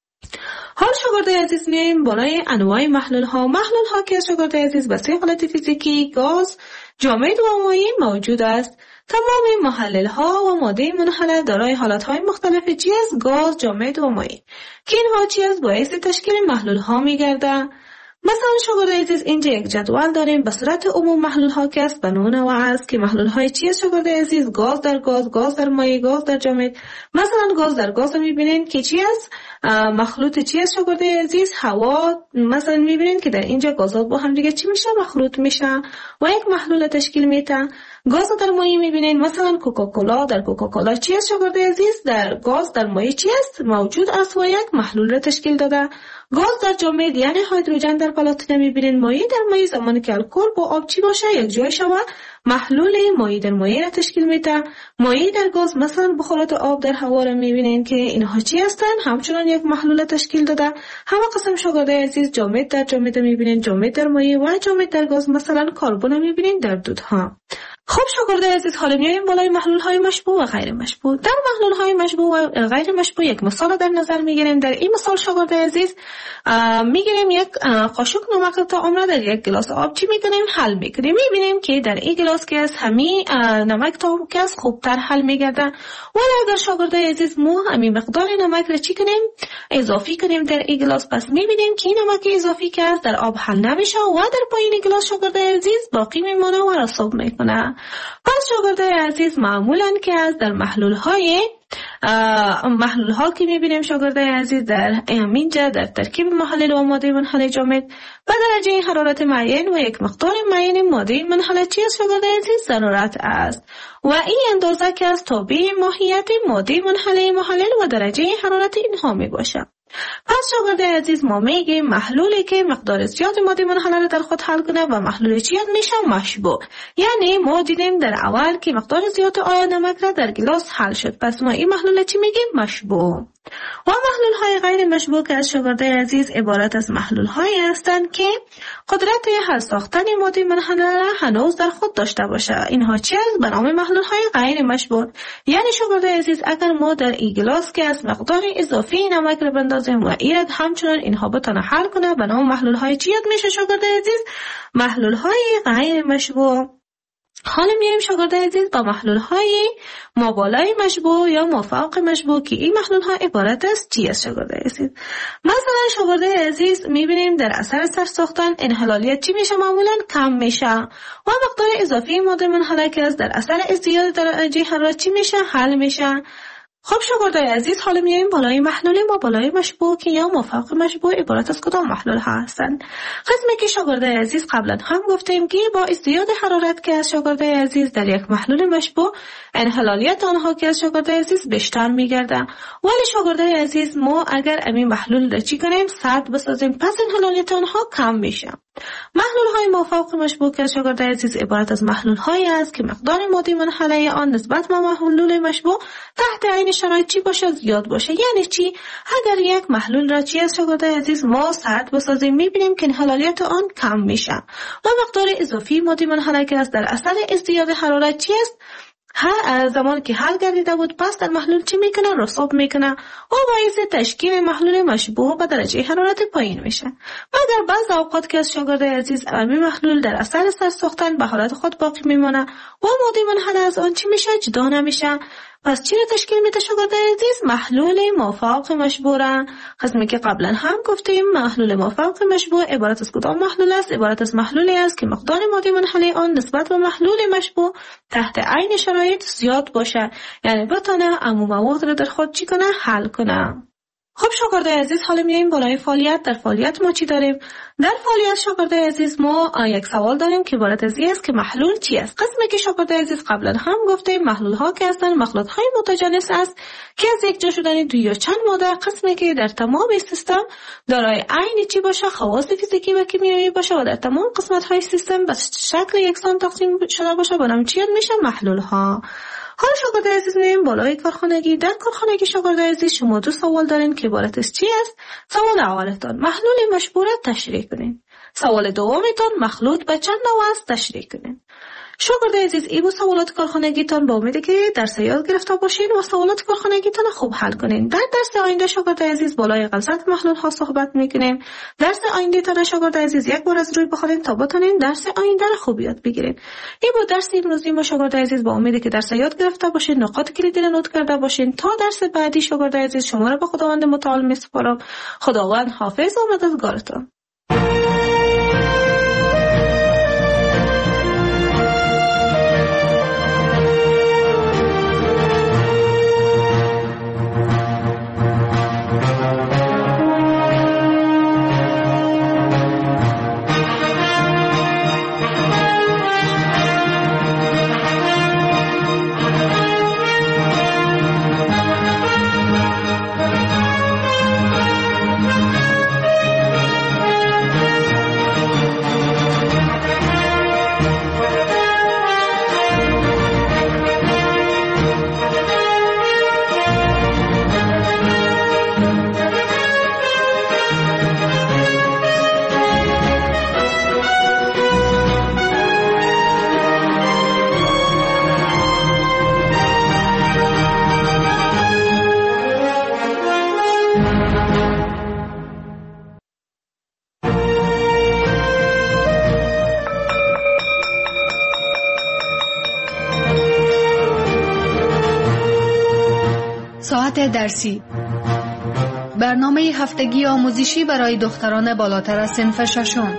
حال شاگردای عزیز میایم بالای انواع محلول ها که شاگردای عزیز به سه حالت فیزیکی گاز، جامد و مایع موجود است. تمام محلل ها و ماده منحله دارای حالت های مختلف چی است؟ گاز، جامد و مایع که اینها چی است؟ باعث تشکیل محلول ها میگرده. مثلا شاگردای عزیز اینجا یک جدول داریم به صورت عموم محلول ها که است به نوع است که محلول های چی است شاگردای عزیز؟ گاز در گاز، گاز در مایع، گاز در جامد. مثلا گاز در گاز میبینین که چی است؟ مخلوط چی است شاگردای عزیز؟ هوا. مثلا میبینین که در اینجا گازات با هم دیگه چی میشه؟ مخلوط میشه و یک محلول تشکیل میده. گاز در مایع میبینین مثلا کوکاکولا، در کوکاکولا چی است شاگردای عزیز؟ در گاز در مایع چی است؟ موجود است و یک محلول را تشکیل داده. گاز در جامد یعنی هیدروژن در پلاتینه میبینین. مایع در مایع زمانی که الکل با آب چی باشه یک جای شود محلول مایع در مایع را تشکیل میده. مایع در گاز مثلا بخارات آب در هوا را میبینین که اینها چی هستن؟ همچنان یک محلول تشکیل داده. همه قسم شاگردای عزیز جامد در جامد میبینین، جامد در مایع و جامد در گاز مثلا کربن میبینین در دودها. خب شاگردای عزیز حالا میایم بالای محلول های مشبوع و غیر مشبوع. در محلول های مشبوع و غیر مشبوع یک مثال در نظر میگیریم. در این مثال شاگردای عزیز میگیریم یک قاشق نمک تا عمر در یک گلاس آب چی میکنیم؟ حل میکنیم. میبینیم که در این گلاس که از همین نمک تا که از خوبتر حل میگرده. ولی اگر شاگردای عزیز مو همین مقدار نمک را چی کنیم؟ اضافی کنیم در این گلاس، پس میبینیم که نمک اضافی که از در آب حل نمیشه و در پایین گلاس شاگردای عزیز باقی میمونه و رسوب میکنه. پس شاگردای عزیز معمولاً که از در محلول ها که میبینیم شاگردای عزیز در اینجا در ترکیب محلل و ماده منحل جامد به درجه حرارت معین و یک مقدار معین ماده منحل چی است شاگردای عزیز؟ ضرورت است و این اندازه که از تابع ماهیت ماده منحل محلل و درجه حرارت اینها می باشه. پس شاگردای عزیز ما میگیم محلولی که مقدار زیاد ماده منحل در خود حل کنه و محلول چی میشه؟ مشبوع. یعنی ما دیدیم در اول که مقدار زیاد نمک را در گلاس حل شد، پس ما این محلول چی میگیم؟ مشبوع. و محلول های غیر مشبوع که از شاگردای عزیز عبارت از محلول هایی هستند که قدرت حل ساختن ماده منحل را هنوز در خود داشته باشه. اینها چی است؟ به نام محلول های غیر مشبوع. یعنی شاگردای عزیز اگر ما در این گلاس که از مقدار اضافی نمک را بندازیم و ایراد همچنان اینها بتونه حل کنه، به نام محلول های چی میشه شاگردای عزیز؟ محلول های غیر مشبوع. حالا میریم شاگردای عزیز با محلول های مابالای مشبوع یا مافوق مشبوع که این محلول ها عبارت است چی است شاگردای عزیز؟ مثلا شاگردای عزیز میبینیم در اثر سرساختن انحلالیت چی میشه؟ معمولا کم میشه و مقدار اضافی ماده منحله که از در اثر ازدیاد درجه حرارت چی میشه؟ حل میشه. خب شاگردای عزیز حالا میایم بالای محلول مابالای مشبوع که یا مافوق مشبوع عبارت از کدام محلول ها هستند؟ قسمی که شاگردای عزیز قبلا هم گفتیم که با ازدیاد حرارت که از شاگردای عزیز در یک محلول مشبوع انحلالیت آنها که از شاگردای عزیز بیشتر میگرده. ولی شاگردای عزیز ما اگر این محلول را چی کنیم؟ سرد بسازیم، پس انحلالیت آنها کم میشه. محلول های مافوق مشبوع که از شاگردای عزیز عبارت از محلول هایی است که مقدار ماده منحله آن نسبت به محلول مشبوع تحت عین شرایط چی باشه؟ زیاد باشه. یعنی چی؟ اگر یک محلول را چی از شاگردای عزیز ما سرد بسازیم میبینیم که انحلالیت آن کم میشه و مقدار اضافی ماده منحله که از در اثر ازدیاد حرارت چی است؟ زمان که حل گردیده بود پس در محلول چی میکنه؟ رسوب میکنه و باعث تشکیل محلول مشبوع به درجه حرارت پایین میشه. مگر بعض اوقات که از شاگردای عزیز این محلول در اثر سرسوختن به حالت خود باقی میمونه و ماده منحله از آن چی میشه؟ جدا نمیشه. پس چی را تشکیل میده شاگردای عزیز؟ محلول مافوق مشبوع. قسمی که قبلا هم گفتیم محلول مافوق مشبوع عبارت از کدام محلول است؟ عبارت از محلولی است که مقدار ماده منحله آن نسبت به محلول مشبوع تحت عین شرایط زیاد باشه، یعنی بتونه عموم مواد را در خود چی کنه؟ حل کنه. خب شاگردای عزیز حالا میایم بالای فعالیت. در فعالیت ما چی داریم؟ در فعالیت شاگردای عزیز ما یک سوال داریم که عبارت از این است که محلول چی است؟ قسمی که شاگردای عزیز قبلا هم گفتیم محلول ها که هستند مخلوط های متجانس است که از یک جا شدن دو یا چند ماده، قسمی که در تمام سیستم دارای عین چی باشه؟ خواص فیزیکی و کیمیایی باشه و در تمام قسمت های سیستم به شکل یکسان تقسیم شده باشه، به نام چی میشه؟ محلول ها. حالا شاگردای عزیز میایم بالای کارخانگی. در کارخانگی شاگردای عزیز شما دو سوال دارین که عبارت از چی است؟ سوال اولتان محلول مشبوع را تشریح کنین. سوال دومتان مخلوط به چند نوع است تشریح کنین. شاگردای عزیز این سوالات کارخانگیتان با امیده که درس یاد گرفته باشین و سوالات کارخانگیتان خوب حل کنین. در درس آینده شاگردای عزیز بالای غلظت محلول ها صحبت میکنیم. درس آینده تان شاگردای عزیز یک بار از روی بخونین تا بتونین درس آینده را خوب یاد بگیرین. این بود درس امروزی ما شاگردای عزیز، با امیده که درس یاد گرفته باشین، نکات کلیدی را نوت کرده باشین. تا درس بعدی شاگردای عزیز شما را به خداوند متعال میسپارم. خداوند حافظ و مددگارتان. ساعت درسی، برنامه هفتگی آموزشی برای دختران بالاتر از صنف ششم.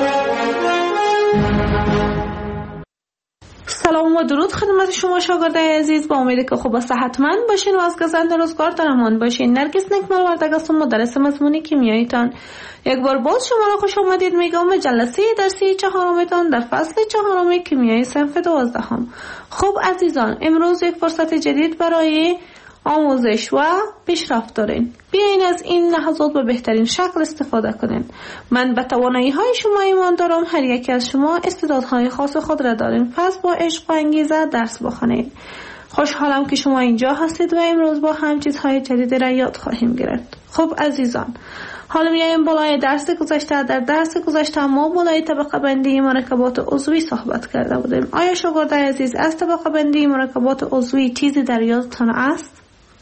سلام و درود خدمت شما شاگردای عزیز، با امیدی که خوب و صحتمند باشین و از گزند روزگار در امان باشین. نرگس نکمل وردگ هستم، مدرس مضمون کیمیاییتان. یک بار باز شما را خوش آمدید میگم به جلسه درسی چهارمتان در فصل چهارم کیمیای صنف 12. خب عزیزان، امروز یک فرصت جدید برای آموزش و پیشرفت دارین. بیاین از این لحظات به بهترین شکل استفاده کنین. من به توانایی های شما ایمان دارم. هر یکی از شما استعدادهای خاص خود را دارین، پس با عشق و انگیزه درس بخونید. خوشحالم که شما اینجا هستید و امروز با هم چیزهای جدید را یاد خواهیم گرفت. خب عزیزان، حالا میایم بالای درس گذشته. در درس گذشته ما بالای طبقه بندی مرکبات عضوی صحبت کرده بودیم. آیا شاگردای عزیز از طبقه بندی مرکبات عضوی چیزی در یادتان است؟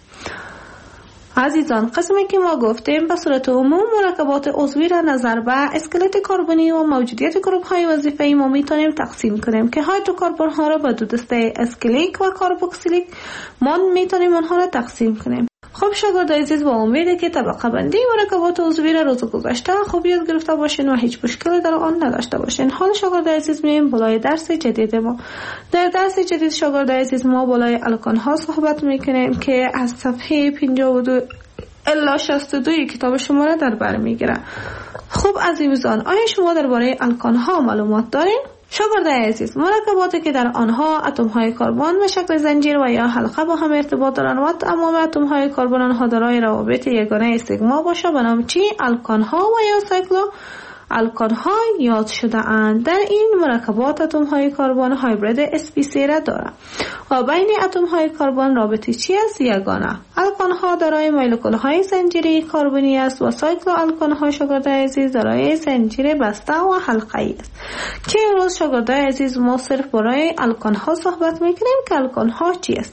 عزیزان، قسمی که ما گفتیم به صورت عموم مرکبات عضوی را نظر به اسکلت کربنی و موجودیت گروه های وظیفه‌ای ما میتونیم تقسیم کنیم که هیدروکربن ها را به دو دسته اسکلیک و کاربوکسیلیک ما میتونیم آنها را تقسیم کنیم. خب شاگردای عزیز، با امیده که طبقه بندی مرکبات عضوی را روز گذشته خوب یاد گرفته باشین و هیچ مشکلی در آن نداشته باشین. حال شاگردای عزیز میایم بالای درس جدید ما. در درس جدید شاگردای عزیز ما بالای الکان ها صحبت میکنیم که از صفحه 52 الی 62 کتاب شما را در بر میگیره. خب عزیزان، آیا شما درباره الکان ها معلومات دارین؟ شاگردای عزیز، مرکباتی که در آنها اتم های کربن به شکل زنجیر و یا حلقه با هم ارتباط دارند و تمام اتم های کربن آنها دارای روابط یگانه سیگما باشه به نام چی؟ الکان ها و یا سایکلو الکان ها یاد شده اند. در این مرکبات اتم های کربن هایبرید sp3 را دارند و بین اتم های کربن رابطه چی است؟ یگانه. الکان ها دارای مولکول های زنجیری کربنی است و سایکلو الکان ها شاگردای عزیز دارای زنجیر بسته و حلقه‌ای است که امروز شاگردای عزیز ما صرف برای الکان ها صحبت میکنیم که الکان ها چی است.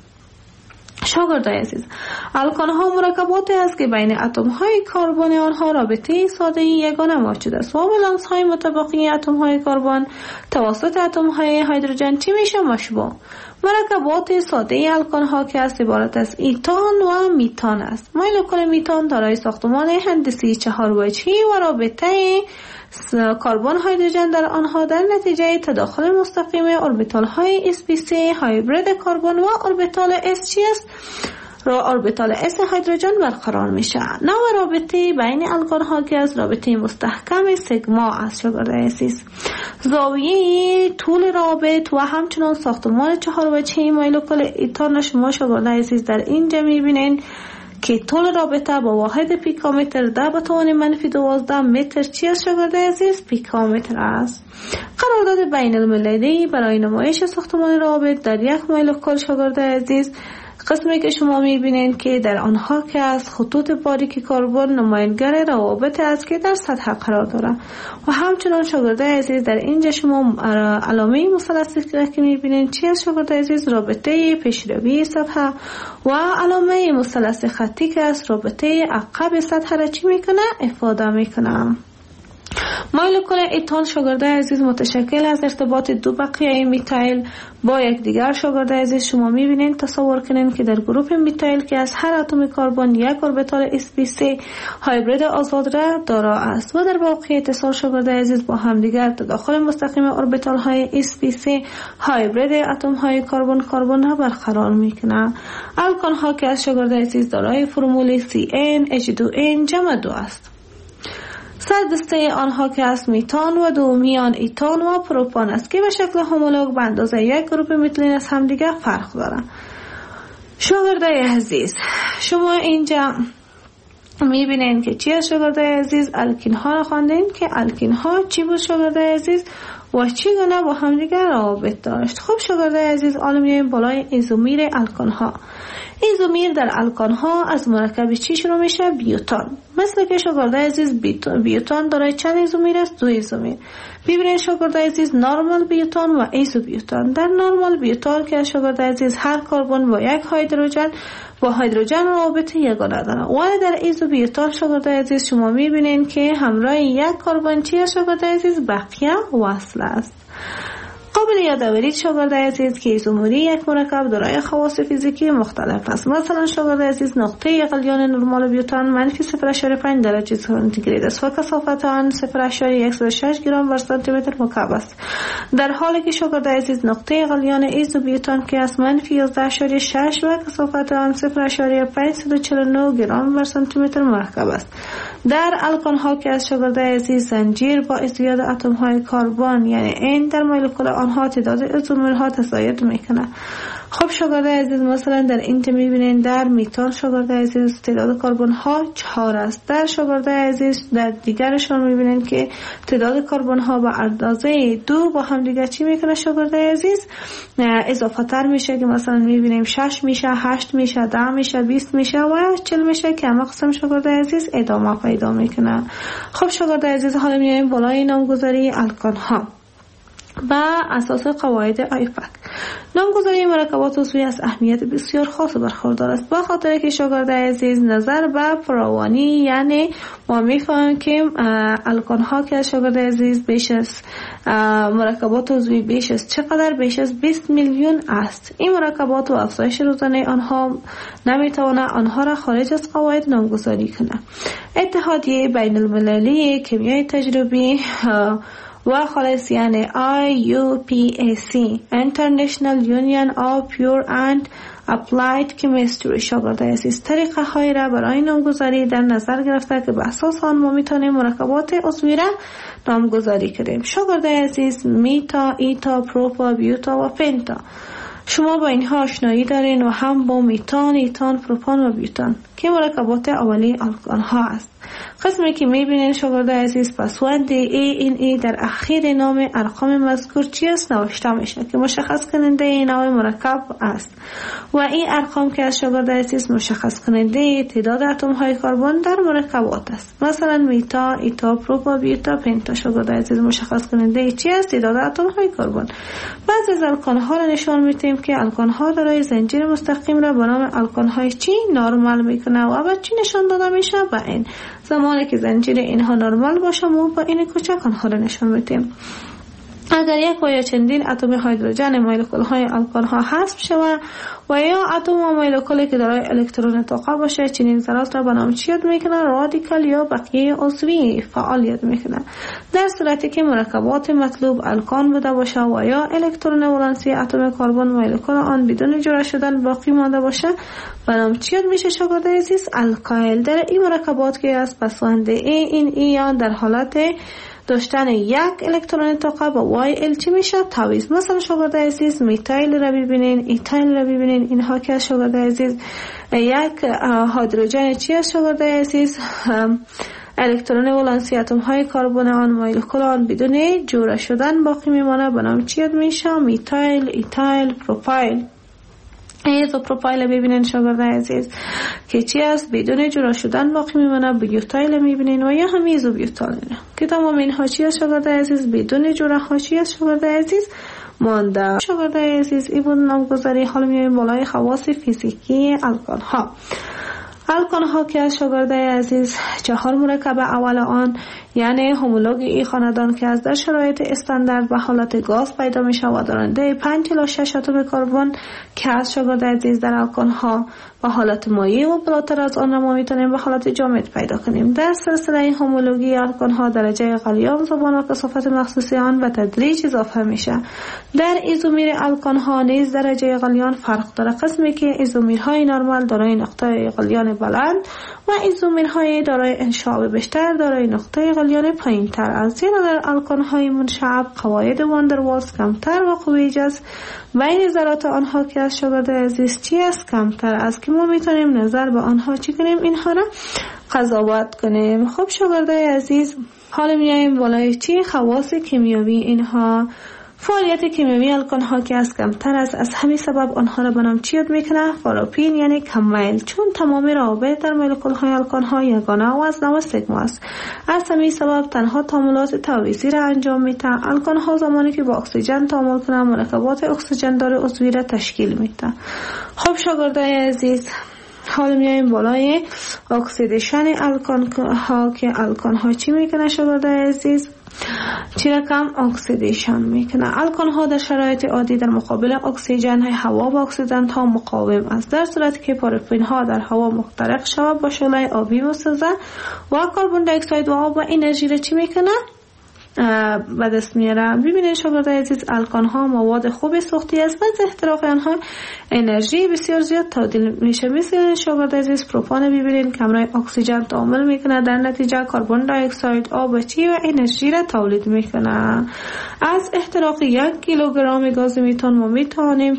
شاگردای عزیز، الکان ها مرکباتی است که بین اتم های کربن آنها رابطه ساده یگانه موجود است و ولانس های متبقی اتم های کربن توسط اتم های هیدروژن چی میشه؟ مشبوع. مرکبات ساده الکان ها که است عبارت از ایتان و میتان است. مولکول میتان دارای ساختمان هندسی 4 وجهی و رابطه کربن هیدروژن در آنها در نتیجه تداخل مستقیم اوربیتال های sp3 هایبرید کربن و اوربیتال s چی است؟ اوربیتال s هیدروژن برقرار میشه. نوع رابطه بین الکان ها که از رابطه مستحکم سیگما است. شاگردای عزیز، زاویه طول رابط و همچنان ساختمان 4 وجهی مولکول ایتان شما شاگردای عزیز در اینجا میبینین که طول رابطه با واحد پیکومتر در به توان -12 متر چی است شاگردای عزیز؟ پیکومتر است. قرارداد بین المللی برای نمایش ساختمان رابط در یک مولکول شاگردای عزیز، قسمی که شما میبینین که در آنها که از خطوط باریک کربن نمایانگر روابط است که در سطح قرار دارد و همچنان شاگردای عزیز در اینجا شما علامه مثلثی که میبینین چی است شاگردای عزیز؟ رابطه پیشروی سطح و علامه مثلث خطی که است رابطه عقب سطح را چی میکنه؟ افاده میکنه. مولکول ایتان شاگردای عزیز متشکل از ارتباط دو بقیه میتایل با یکدیگر. شاگردای عزیز شما میبینین، تصور کنین که در گروه میتایل که از هر اتم کربن یک اوربیتال sp3 هایبرید آزاد را دارا است و در واقع اتصال شاگردای عزیز با همدیگر تداخل مستقیم اوربیتال های sp3 هایبرید اتم های کربن را برقرار میکنه. الکان ها که از شاگردای عزیز دارای فرمول CnH2n جمع 2 است. سردسته آنها که از میتان و دومیان ایتان و پروپان است که به شکل همولوگ به اندازه یک گروپ میتیلین از همدیگر فرق دارند. شاگردای عزیز، شما اینجا میبینین که چی از شاگردای عزیز؟ الکین ها را خواندین که الکین ها چی بود شاگردای عزیز و چی گونه با همدیگر روابط داشت. خب شاگردای عزیز، حالا میایم بالای ایزومیر الکان ها. ایزومیر در الکان ها از مرکب چی شروع میشه؟ بیوتان. مثل که شاگردای عزیز بیوتان دارای چند ایزومیر است؟ 2 ایزومیر. ببینید شاگردای عزیز، نورمال بیوتان و ایزو بیوتان. در نورمال بیوتان که شاگردای عزیز هر کربن با یک هیدروژن رابطه یگانه دارند، ولی در ایزو بیوتان شاگردای عزیز شما میبینید که همراه یک کربن چی شاگردای عزیز؟ بقیه وصل است. قابل یادآوری شاگرد عزیز که ایزومری یک مرکب دارای خواص فیزیکی مختلف است. مثلا شاگرد عزیز نقطه غلیان نرمال بیوتان منفی 0.5 درجه سانتیگراد است و کثافت آن 0.106 گرم بر سانتی متر مکعب است، در حالی که شاگرد عزیز نقطه غلیان ایزوبیوتان که از منفی 11.6 و کثافت آن 0.549 گرم بر سانتی متر مرکب است. در الکان ها که از شاگرد عزیز زنجیر با ازدیاد اتم های کربن یعنی N در مولکول آنها تعداد ایزومرها تزاید میکنه. خب شاگرد عزیز مثلا در این میبینین در میتان شاگرد عزیز تعداد کربن ها 4 است. در شاگرد عزیز در دیگرشان میبینین که تعداد کربن ها به اندازه 2 با هم دیگه چی میکنه شاگرد عزیز اضافه تر میشه که مثلا میبینیم 6 میشه، 8 میشه، 10 میشه، 20 میشه و 40 میشه که همه قسم شاگرد عزیز ادامه پیدا میکنه. خب شاگرد عزیز حالا میایم بالای نامگذاری الکان ها با اساس قواعد آیپک. نامگذاری مرکبات عضوی از اهمیت بسیار خاص برخوردار است، به خاطر که شاگرد عزیز نظر به فراوانی یعنی ما میفهمیم که الکان ها که شاگرد عزیز بیش از مرکبات عضوی بیش از چقدر بیش از 20 میلیون است. این مرکبات و افزایش روزانه آنها نمیتونه آنها را خارج از قواعد نامگذاری کنه. اتحادیه بین المللی کیمیای تجربی و خالص یعنی IUPAC International Union of Pure and Applied Chemistry شاگرد عزیز طریقه های را برای نامگذاری در نظر گرفته که به اساس آن ما میتونیم مرکبات عضوی را نامگذاری کنیم. شاگرد عزیز میتا، ایتا، پروپا، بیوتا و پنتا. شما با اینها آشنایی دارین و هم با میتان، ایتان، پروپان و بیوتان که مرکبات اولیه الکان ها است. قسمی که میبینین شاگرد عزیز پسوند ANA در اخیر نام ارقام مذکور چی است نوشته میشه که مشخص کننده نوع مرکب است و این ارقام که از شاگرد عزیز مشخص کننده تعداد اتم های کربن در مرکبات است. مثلا میتا، ایتا، پروپا، بیوتا، پنتا شاگرد عزیز مشخص کننده چی است تعداد اتم های کربن. بعضی از الکان ها را نشان میدیم که الکان ها دارای زنجیر مستقیم را به نام الکان های چی نرمال میکنه و به چی نشان داده میشه به این زمانی که زنجیر اینها نرمال باشه ما با این کوچک آنها را نشان میدیم. اگر یک و یا چندین اتم هیدروژن مولکول های الکان ها حذف شود و یا اتم و مولکولی که دارای الکترون طاقه باشه چنین ذرات را به نام چی یاد میکنه؟ رادیکال یا بقیه عضوی فعال یاد میکنه. در صورتی که مرکبات مطلوب الکان بوده باشه و یا الکترون ولانسی اتم کربن مولکول آن بدون جدا شدن باقی مانده باشه به نام چی یاد میشه شاگرد عزیز؟ الکایل. در این مرکبات که از پسوند یا در حالت داشتن یک الکترون طاقه با وای ال چی میشه؟ تعویض. مثلا شاگرد عزیز میتایل را ببینین، ایتایل را ببینین، اینها که از شاگرد عزیز یک هیدروژن چی است شاگرد عزیز؟ الکترون ولانسی اتم های کربن آن مولکول آن بدون جوره شدن باقی میمانه به نام چی یاد میشه؟ میتایل، ایتایل، پروپایل. ایزوپروپایل ببینین شاگرد عزیز که چی است بدون جدا شدن باقی میمونه. بیوتایل میبینین و یا هم ایزوبیوتایل که تمام اینها چی است شاگرد عزیز بدون جدا ها چی است شاگرد عزیز مانده. شاگرد عزیز این بود نامگذاری. حالا میایم بالای خواص فیزیکی الکان ها. الکان ها که از شاگرد عزیز 4 مرکب اول آن یعنی هومولوگ ای خاندان که از در شرایط استاندارد به حالت گاز پیدا می شود دارنده 5 الی 6 اتم کربن که از شاگرد عزیز در الکان ها به حالت مایع و بالاتر از آن ما میتونیم به حالت جامد پیدا کنیم. در سلسله این هومولوگی الکان ها درجه غلیان زبان و کثافت مخصوصی آن به تدریج اضافه میشه. در ایزومیر الکان ها نیز درجه غلیان فرق داره. قسمی که ایزومیرهای نرمال دارای نقطه غلیان بلند و ایزومیرهای دارای انشعاب بیشتر دارای نقطه غلیان پایین تر است. زیرا در الکان های منشعب قواعد واندروالز کمتر و قوی جذب بین ذرات آنها که از شاگرد عزیز چی است کمتر است که ما میتونیم نظر به آنها چی کنیم اینها را قضاوت کنیم. خب شاگرد عزیز حالا میایم بالای چی خواص کیمیایی اینها. فعالیت کیمیایی الکان ها که از کمتر است از همین سبب آنها را به نام چی یاد میکنه؟ فاروپین یعنی کم میل، چون تمام روابط در مولکول های الکان ها یگانه و از نوع سیگما است. از همین سبب تنها تعاملات تعویضی را انجام میده. الکان ها زمانی که با اکسیژن تعامل کنند مرکبات اکسیژن دار عضوی را تشکیل میده. خب شاگردای عزیز حالا میایم بالای اکسیدیشن الکان ها که الکان ها چی میکنه شاگردای عزیز؟ چی را کم اکسیدیشن میکنه. الکل ها در شرایط عادی در مقابل اکسیژن های هوا با اکسیدنت ها مقاوم است. در صورتی که پارافین ها در هوا مخترق شود با شعله آبی میسازه و کربن دی اکساید و آب و انرژی را چی میکنه؟ به دست میاره. ببینید شاگردای عزیز، الکان ها مواد خوب سوختی است و از احتراق آنها انرژی بسیار زیاد تولید میشه. مثل شاگردای عزیز پروپان ببینید کمرای اکسیژن تعامل میکنه، در نتیجه کربن دی اکساید، آب چی و انرژی را تولید میکنه. از احتراق 1 کیلوگرم گاز میتان ما میتونیم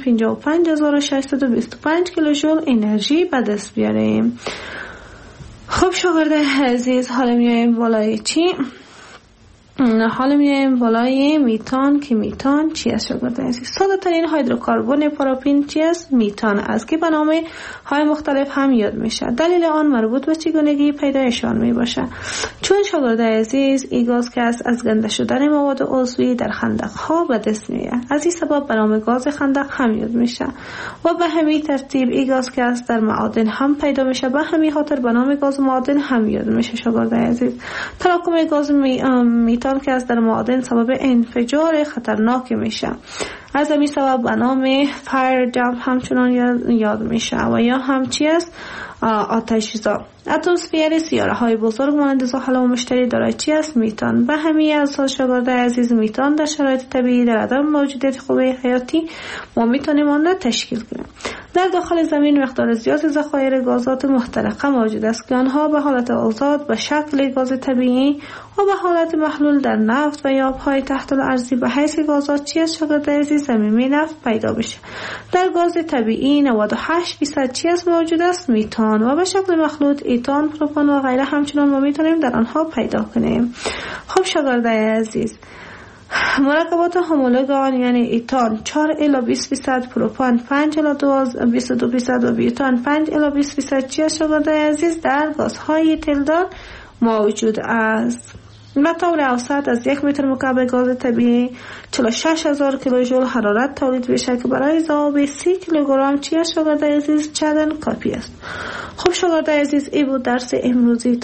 55625 کیلوژول انرژی به دست بیاریم. خب شاگردای عزیز، حالا میایم بالای چی؟ حالا میایم بالای میتان که میتان چی است شاگردان عزیز؟ ساده ترین هیدروکربن پاراپین چی است؟ میتان است که به نام های مختلف هم یاد میشه. دلیل آن مربوط به چگونگی پیدایشان می باشه. چون شاگردان عزیز این گاز که است از گنده شدن مواد عضوی در خندق ها به دست میاد. از این سبب به نام گاز خندق هم یاد میشه و به همین ترتیب این گاز که است در معادن هم پیدا میشه، به همین خاطر به نام گاز معادن هم یاد میشه شاگردان عزیز. تراکم گاز میتان که از در معادن سبب انفجار خطرناک میشه. از همین سبب به نام فایر جمپ همچنان یاد میشه و یا هم چی است؟ آتش‌زا. اتمسفر سیاره های بزرگ مانند زحل و مشتری دارای چی است؟ میتان. به همین اساس شاگردان عزیز میتان در شرایط طبیعی در عدم موجودیت خوبه حیاتی ما میتونیم آن را تشکیل کنیم. در داخل زمین مقدار زیاد ذخایر گازات محترقه موجود است که آنها به حالت آزاد به شکل گاز طبیعی و به حالت محلول در نفت و یا آبهای تحت الارضی به حیث گازات چی است شاگردان عزیز؟ زمینی نفت پیدا بشه. در گاز طبیعی 98% چی است موجود است؟ میتان و به شکل مخلوط ایتان، پروپان و غیره همچنان ما میتونیم در آنها پیدا کنیم. خب شاگردان عزیز، مرکبات همولوگ آن یعنی ایتان 4 الی 20%، پروپان 5 الی 22% و بیوتان 5 الی 20% چی است شاگردان عزیز؟ در گازهای تلدار موجود است. به طور اوسط از 1 متر مکعب گاز طبیعی 46000 کیلوژول حرارت تولید میشه که برای ذوب 30 کیلوگرم چی است شاگردان عزیز؟ چندان کافی است. خب شاگردان عزیز، این بود درس امروزی.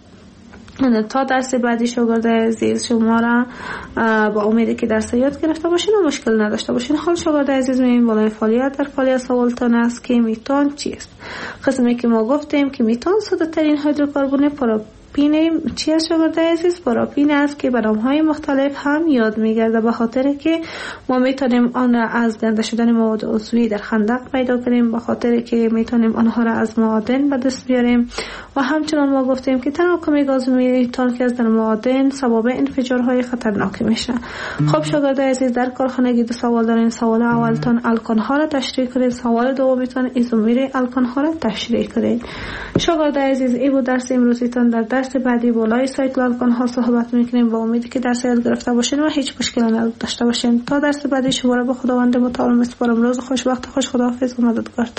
تا درس بعدی شاگردان عزیز شما را با امیدی که درس یاد گرفته باشین و مشکل نداشته باشین. حال شاگردان عزیز می‌بینیم بالای فعالیت در فعالیت سوالتان است که میتان چیست؟ قسمی که ما گفتیم که میتان ساده ترین هیدروکربن پاراپین چی است شاگردان عزیز؟ پاراپین است که به نام‌های مختلف هم یاد می‌گرده، به خاطر که ما میتونیم آن را از گنده شدن مواد عضوی در خندق پیدا کنیم، به خاطر که میتونیم آنها را از معادن به دست بیاریم و همچنان ما گفتیم که تراکم گاز میتان که از در معادن سبب انفجارهای خطرناک میشه. خب شاگردان عزیز، در کارخانگی دو سوال دارین. سوال اولتان الکان ها را تشریح کنید، سوال دومیتان ایزومر الکان ها را تشریح کنید. شاگردان عزیز، این بود درس امروزیتان. در درس بعدی بالای سایکل الکان ها صحبت میکنیم. با امیدی که درس یاد گرفته باشین و هیچ مشکلی نداشته باشین. تا درس بعدی شما را به خداوند متعال میسپارم. روز خوش، وقت خوش، خداحافظ و مددگار.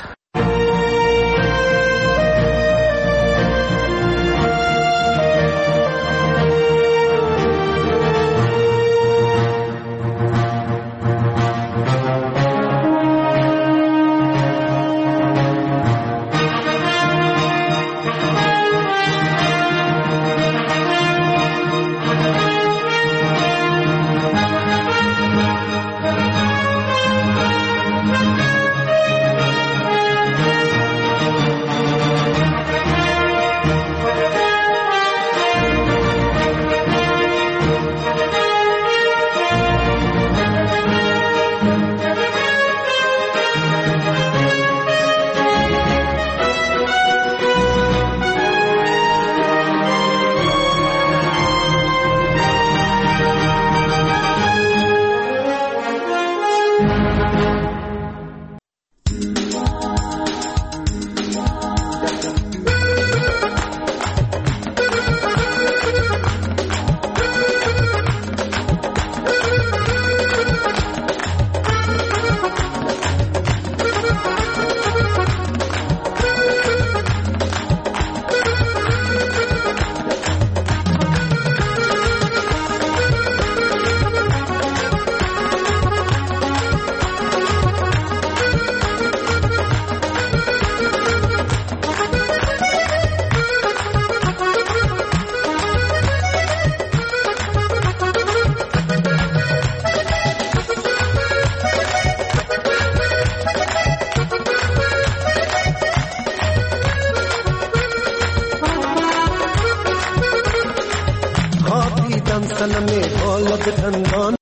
خندان